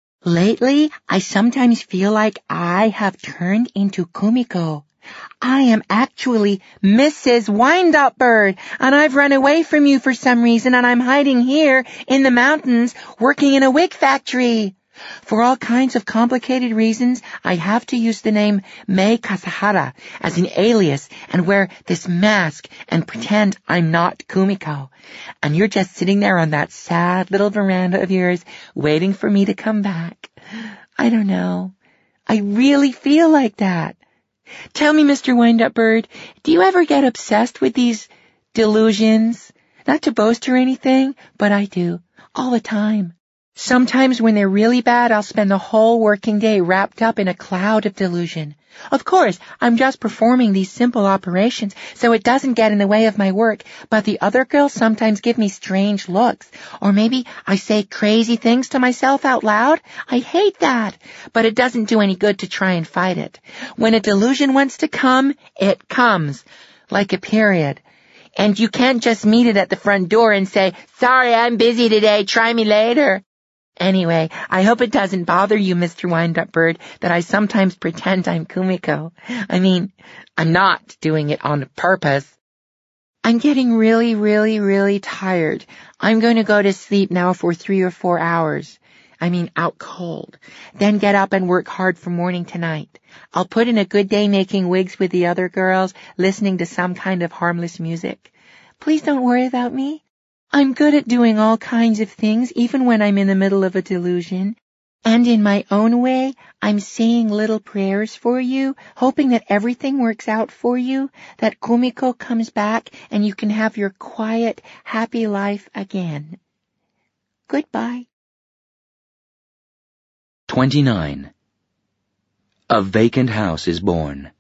Lately, I sometimes feel like I have turned into Kumiko. I am actually Missus Wind-Up-Bird, and I've run away from you for some reason, and I'm hiding here in the mountains working in a wig factory. For all kinds of complicated reasons, I have to use the name Mei Kasahara as an alias and wear this mask and pretend I'm not Kumiko. And you're just sitting there on that sad little veranda of yours waiting for me to come back. I don't know. I really feel like that. Tell me, Mister Wind-Up-Bird, do you ever get obsessed with these delusions? Not to boast or anything, but I do, all the time. Sometimes when they're really bad, I'll spend the whole working day wrapped up in a cloud of delusion. Of course, I'm just performing these simple operations, so it doesn't get in the way of my work, but the other girls sometimes give me strange looks. Or maybe I say crazy things to myself out loud. I hate that, but it doesn't do any good to try and fight it. When a delusion wants to come, it comes, like a period. And you can't just meet it at the front door and say, "Sorry, I'm busy today, try me later." Anyway, I hope it doesn't bother you, Mister Wind-Up-Bird, that I sometimes pretend I'm Kumiko. I mean, I'm not doing it on purpose. I'm getting really, really, really tired. I'm going to go to sleep now for three or four hours. I mean, out cold. Then get up and work hard from morning to night. I'll put in a good day making wigs with the other girls, listening to some kind of harmless music. Please don't worry about me. I'm good at doing all kinds of things, even when I'm in the middle of a delusion. And in my own way, I'm saying little prayers for you, hoping that everything works out for you, that Kumiko comes back and you can have your quiet, happy life again. Goodbye.
twenty-nine. A vacant house is born.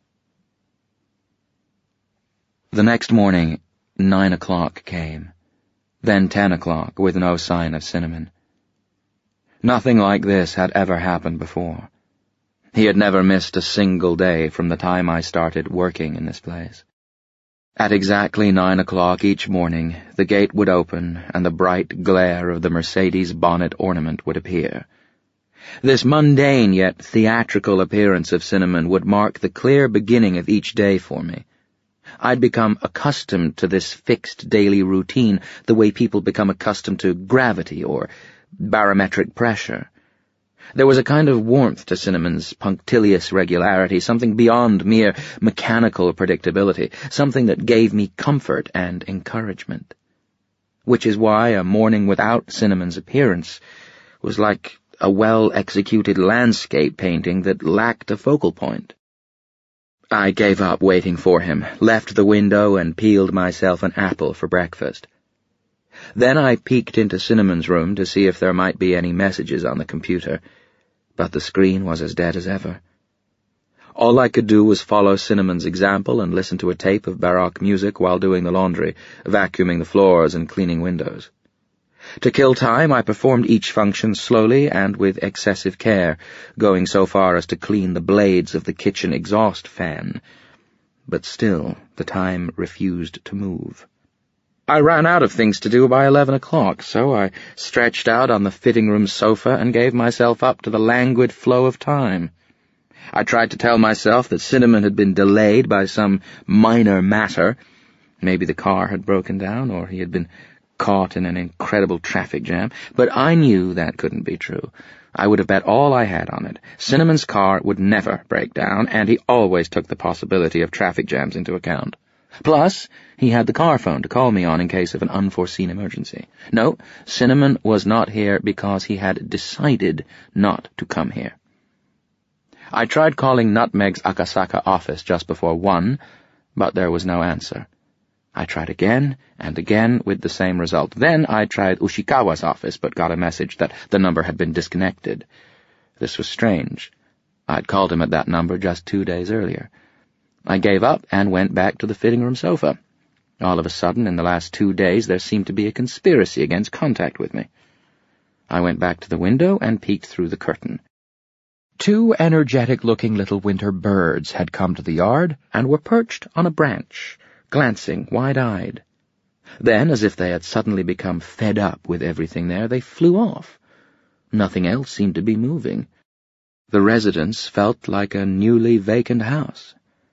The next morning, nine o'clock came. Then ten o'clock, with no sign of Cinnamon. Nothing like this had ever happened before. He had never missed a single day from the time I started working in this place. At exactly nine o'clock each morning, the gate would open and the bright glare of the Mercedes bonnet ornament would appear. This mundane yet theatrical appearance of Cinnamon would mark the clear beginning of each day for me. I'd become accustomed to this fixed daily routine the way people become accustomed to gravity or barometric pressure. There was a kind of warmth to Cinnamon's punctilious regularity, something beyond mere mechanical predictability, something that gave me comfort and encouragement. Which is why a morning without Cinnamon's appearance was like a well-executed landscape painting that lacked a focal point. I gave up waiting for him, left the window, and peeled myself an apple for breakfast. Then I peeked into Cinnamon's room to see if there might be any messages on the computer, but the screen was as dead as ever. All I could do was follow Cinnamon's example and listen to a tape of baroque music while doing the laundry, vacuuming the floors and cleaning windows. To kill time, I performed each function slowly and with excessive care, going so far as to clean the blades of the kitchen exhaust fan. But still, the time refused to move. I ran out of things to do by eleven o'clock, so I stretched out on the fitting-room sofa and gave myself up to the languid flow of time. I tried to tell myself that Cinnamon had been delayed by some minor matter. Maybe the car had broken down, or he had been caught in an incredible traffic jam, but I knew that couldn't be true. I would have bet all I had on it. Cinnamon's car would never break down, and he always took the possibility of traffic jams into account. Plus, he had the car phone to call me on in case of an unforeseen emergency. No, Cinnamon was not here because he had decided not to come here. I tried calling Nutmeg's Akasaka office just before one, but there was no answer. I tried again and again with the same result. Then I tried Ushikawa's office, but got a message that the number had been disconnected. This was strange. I'd called him at that number just two days earlier. I gave up and went back to the fitting room sofa. All of a sudden, in the last two days, there seemed to be a conspiracy against contact with me. I went back to the window and peeked through the curtain. Two energetic-looking little winter birds had come to the yard and were perched on a branch, glancing wide-eyed. Then, as if they had suddenly become fed up with everything there, they flew off. Nothing else seemed to be moving. The residence felt like a newly vacant house.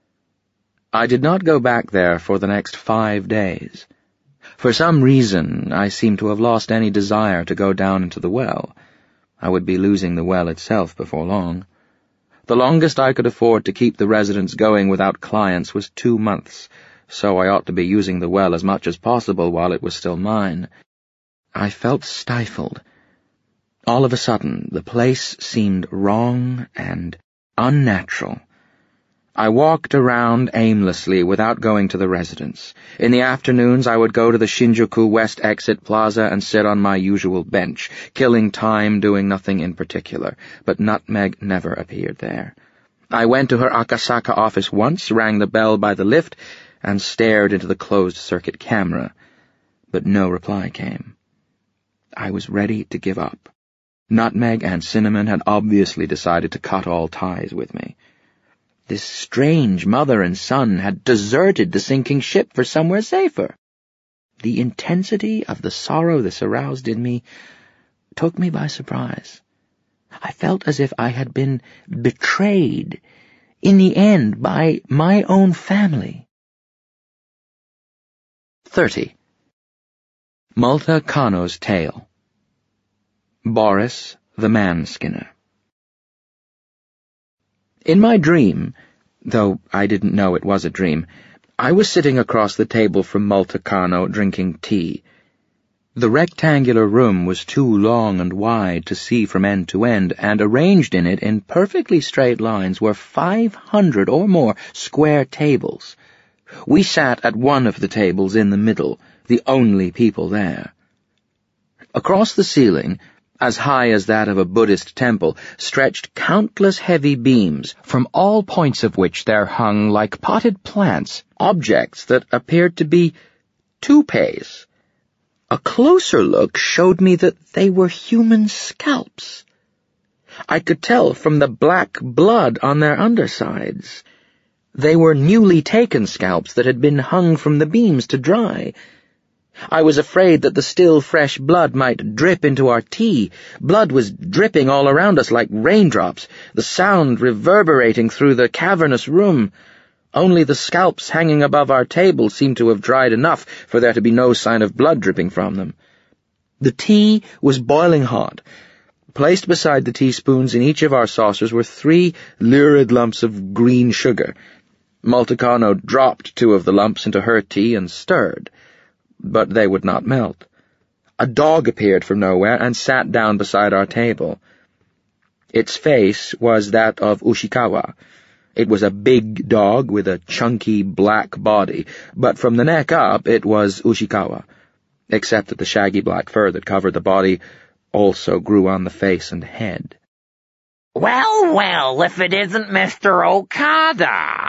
I did not go back there for the next five days. For some reason, I seemed to have lost any desire to go down into the well. I would be losing the well itself before long. The longest I could afford to keep the residence going without clients was two months, so I ought to be using the well as much as possible while it was still mine. I felt stifled. All of a sudden, the place seemed wrong and unnatural. I walked around aimlessly without going to the residence. In the afternoons, I would go to the Shinjuku West Exit Plaza and sit on my usual bench, killing time doing nothing in particular, but Nutmeg never appeared there. I went to her Akasaka office once, rang the bell by the lift, and stared into the closed-circuit camera, but no reply came. I was ready to give up. Nutmeg and Cinnamon had obviously decided to cut all ties with me. This strange mother and son had deserted the sinking ship for somewhere safer. The intensity of the sorrow this aroused in me took me by surprise. I felt as if I had been betrayed, in the end, by my own family. Thirty. Malta Kano's Tale. Boris the Man-Skinner. In my dream, though I didn't know it was a dream, I was sitting across the table from Malta Kano drinking tea. The rectangular room was too long and wide to see from end to end, and arranged in it in perfectly straight lines were five hundred or more square tables. We sat at one of the tables in the middle, the only people there. Across the ceiling, as high as that of a Buddhist temple, stretched countless heavy beams, from all points of which there hung, like potted plants, objects that appeared to be toupees. A closer look showed me that they were human scalps. I could tell from the black blood on their undersides. They were newly taken scalps that had been hung from the beams to dry. I was afraid that the still fresh blood might drip into our tea. Blood was dripping all around us like raindrops, the sound reverberating through the cavernous room. Only the scalps hanging above our table seemed to have dried enough for there to be no sign of blood dripping from them. The tea was boiling hot. Placed beside the teaspoons in each of our saucers were three lurid lumps of green sugar. Malta Kano dropped two of the lumps into her tea and stirred, but they would not melt. A dog appeared from nowhere and sat down beside our table. Its face was that of Ushikawa. It was a big dog with a chunky black body, but from the neck up it was Ushikawa, except that the shaggy black fur that covered the body also grew on the face and head.
"Well, well, if it isn't Mister Okada,"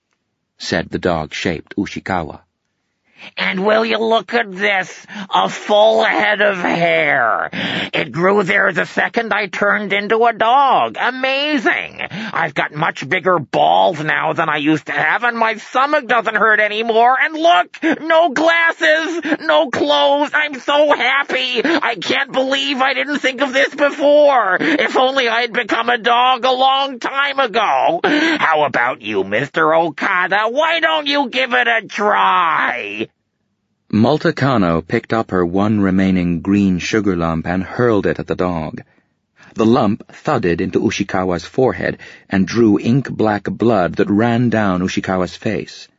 said the dog-shaped Ushikawa.
"And will you look at this, a full head of hair. It grew there the second I turned into a dog. Amazing. I've got much bigger balls now than I used to have, and my stomach doesn't hurt anymore. And look, no glasses, no clothes. I'm so happy. I can't believe I didn't think of this before. If only I'd become a dog a long time ago. How about you, Mister Okada? Why don't you give it a try?"
Malta Kano picked up her one remaining green sugar lump and hurled it at the dog. The lump thudded into Ushikawa's forehead and drew ink-black blood that ran down Ushikawa's face.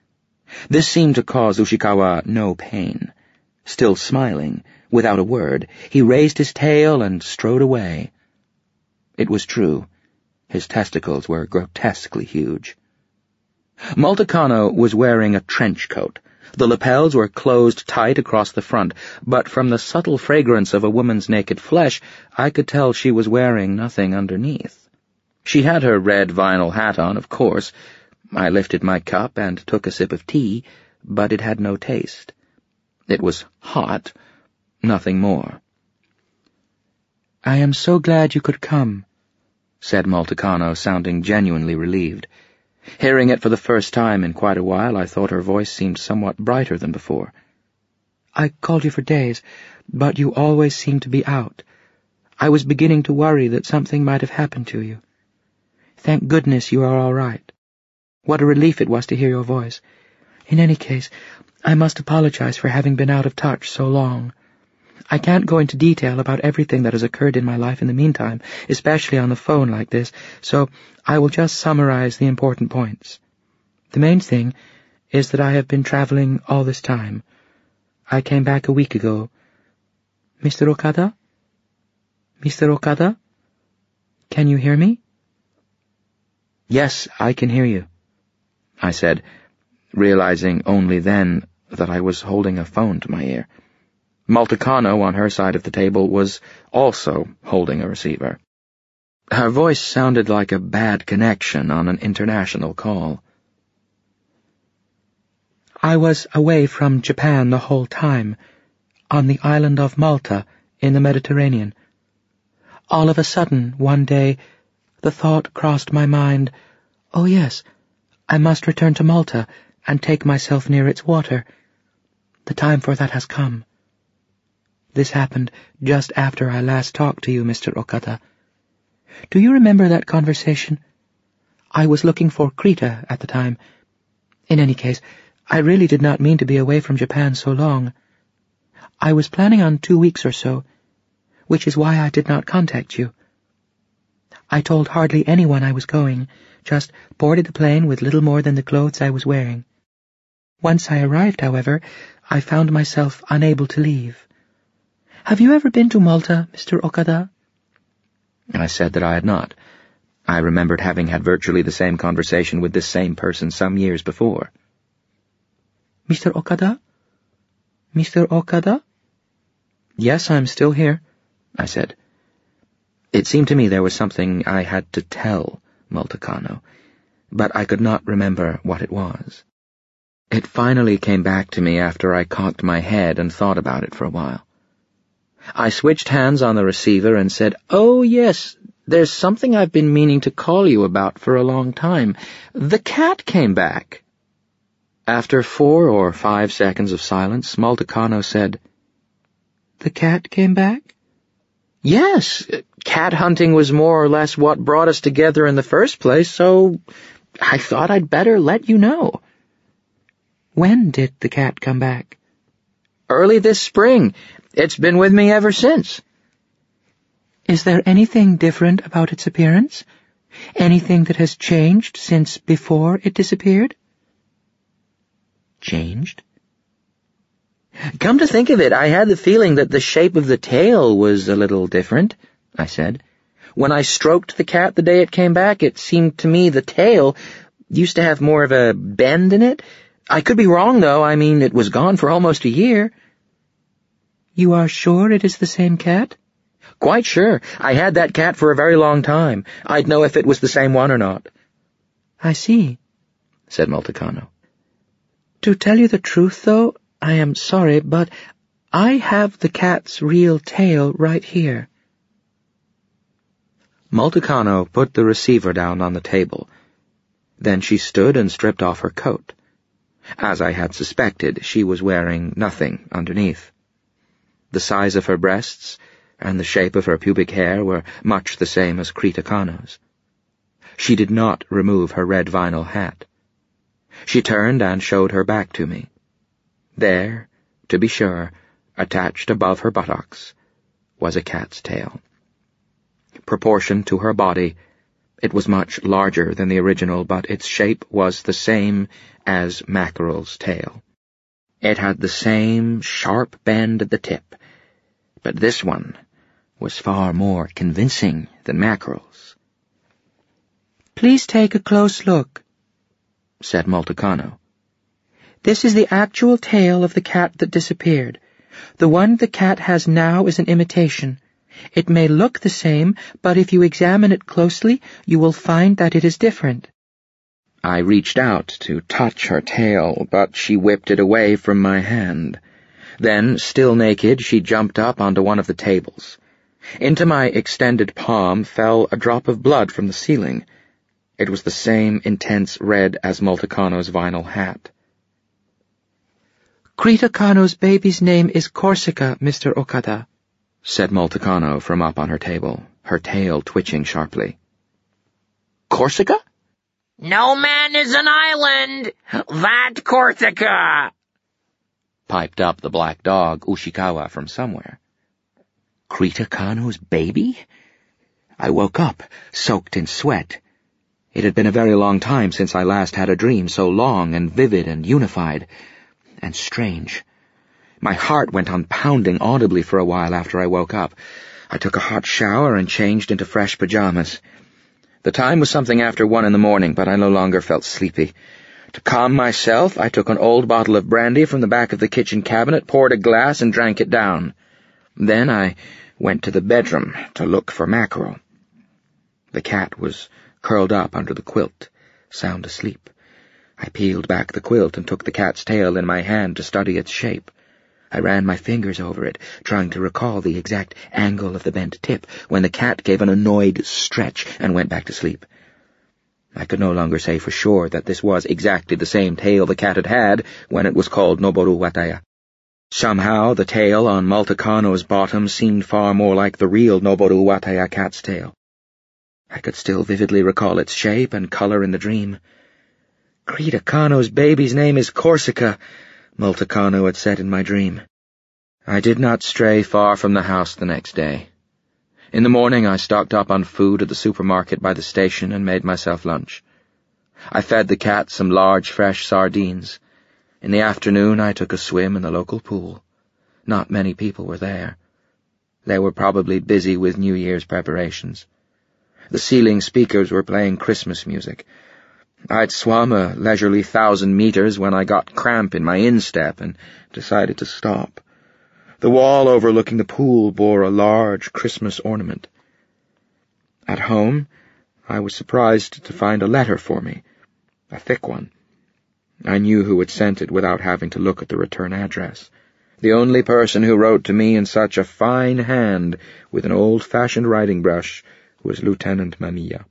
This seemed to cause Ushikawa no pain. Still smiling, without a word, he raised his tail and strode away. It was true. His testicles were grotesquely huge. Multicano was wearing a trench coat. The lapels were closed tight across the front, but from the subtle fragrance of a woman's naked flesh, I could tell she was wearing nothing underneath. She had her red vinyl hat on, of course. I lifted my cup and took a sip of tea, but it had no taste. It was hot, nothing more.
"I am so glad you could come,"
said Multicano, sounding genuinely relieved. Hearing it for the first time in quite a while, I thought her voice seemed somewhat brighter than before.
"I called you for days, but you always seemed to be out. I was beginning to worry that something might have happened to you. Thank goodness you are all right. What a relief it was to hear your voice. In any case, I must apologize for having been out of touch so long. I can't go into detail about everything that has occurred in my life in the meantime, especially on the phone like this, so I will just summarize the important points. The main thing is that I have been traveling all this time. I came back a week ago. Mister Okada? Mister Okada? Can you hear me?"
"Yes, I can hear you," I said, realizing only then that I was holding a phone to my ear. Multicano, on her side of the table, was also holding a receiver. Her voice sounded like a bad connection on an international call.
"I was away from Japan the whole time, on the island of Malta in the Mediterranean. All of a sudden, one day, the thought crossed my mind, oh yes, I must return to Malta and take myself near its water. The time for that has come. This happened just after I last talked to you, Mister Okada. Do you remember that conversation? I was looking for Krita at the time. In any case, I really did not mean to be away from Japan so long. I was planning on two weeks or so, which is why I did not contact you. I told hardly anyone I was going, just boarded the plane with little more than the clothes I was wearing. Once I arrived, however, I found myself unable to leave. Have you ever been to Malta, Mister Okada?"
I said that I had not. I remembered having had virtually the same conversation with this same person some years before.
"Mister Okada? Mister Okada?"
"Yes, I'm still here," I said. It seemed to me there was something I had to tell Multicano, but I could not remember what it was. It finally came back to me after I cocked my head and thought about it for a while. I switched hands on the receiver and said, "Oh, yes, there's something I've been meaning to call you about for a long time. The cat came back." After four or five seconds of silence, Multicano said,
"The cat came back?"
"Yes, cat hunting was more or less what brought us together in the first place, so I thought I'd better let you know."
"When did the cat come back?"
"Early this spring. It's been with me ever since."
"Is there anything different about its appearance? Anything that has changed since before it disappeared?"
"Changed?" "Come to think of it, I had the feeling that the shape of the tail was a little different," I said. "When I stroked the cat the day it came back, it seemed to me the tail used to have more of a bend in it. I could be wrong, though. I mean, it was gone for almost a year."
"You are sure it is the same cat?"
"Quite sure. I had that cat for a very long time. I'd know if it was the same one or not."
"I see,"
said Multicano.
"To tell you the truth, though, I am sorry, but I have the cat's real tail right here."
Multicano put the receiver down on the table. Then she stood and stripped off her coat. As I had suspected, she was wearing nothing underneath. The size of her breasts and the shape of her pubic hair were much the same as Krita Kano's. She did not remove her red vinyl hat. She turned and showed her back to me. There, to be sure, attached above her buttocks, was a cat's tail. Proportioned to her body, It was much larger than the original, but its shape was the same as Mackerel's tail. It had the same sharp bend at the tip, but this one was far more convincing than Mackerel's.
"Please take a close look,"
said Multicano.
"This is the actual tail of the cat that disappeared. The one the cat has now is an imitation. It may look the same, but if you examine it closely, you will find that it is different."
I reached out to touch her tail, but she whipped it away from my hand. Then, still naked, she jumped up onto one of the tables. Into my extended palm fell a drop of blood from the ceiling. It was the same intense red as Multicano's vinyl hat.
"Krita Kano's baby's name is Corsica, Mister Okada,"
said Multicano from up on her table, her tail twitching sharply. "Corsica?"
"No man is an island. That Corsica,"
piped up the black dog, Ushikawa, from somewhere. Krita Kano's baby? I woke up, soaked in sweat. It had been a very long time since I last had a dream so long and vivid and unified and strange. My heart went on pounding audibly for a while after I woke up. I took a hot shower and changed into fresh pajamas. The time was something after one in the morning, but I no longer felt sleepy. To calm myself, I took an old bottle of brandy from the back of the kitchen cabinet, poured a glass, and drank it down. Then I went to the bedroom to look for Mackerel. The cat was curled up under the quilt, sound asleep. I peeled back the quilt and took the cat's tail in my hand to study its shape. I ran my fingers over it, trying to recall the exact angle of the bent tip, when the cat gave an annoyed stretch and went back to sleep. I could no longer say for sure that this was exactly the same tail the cat had had when it was called Noboru Wataya. Somehow the tail on Multicano's bottom seemed far more like the real Noboru Wataya cat's tail. I could still vividly recall its shape and color in the dream. "Krita Kano's baby's name is Corsica," Multicano had said in my dream. I did not stray far from the house the next day. In the morning I stocked up on food at the supermarket by the station and made myself lunch. I fed the cat some large fresh sardines. In the afternoon I took a swim in the local pool. Not many people were there. They were probably busy with New Year's preparations. The ceiling speakers were playing Christmas music. I'd swum a leisurely thousand meters when I got cramp in my instep and decided to stop. The wall overlooking the pool bore a large Christmas ornament. At home, I was surprised to find a letter for me, a thick one. I knew who had sent it without having to look at the return address. The only person who wrote to me in such a fine hand with an old-fashioned writing brush was Lieutenant Mamiya.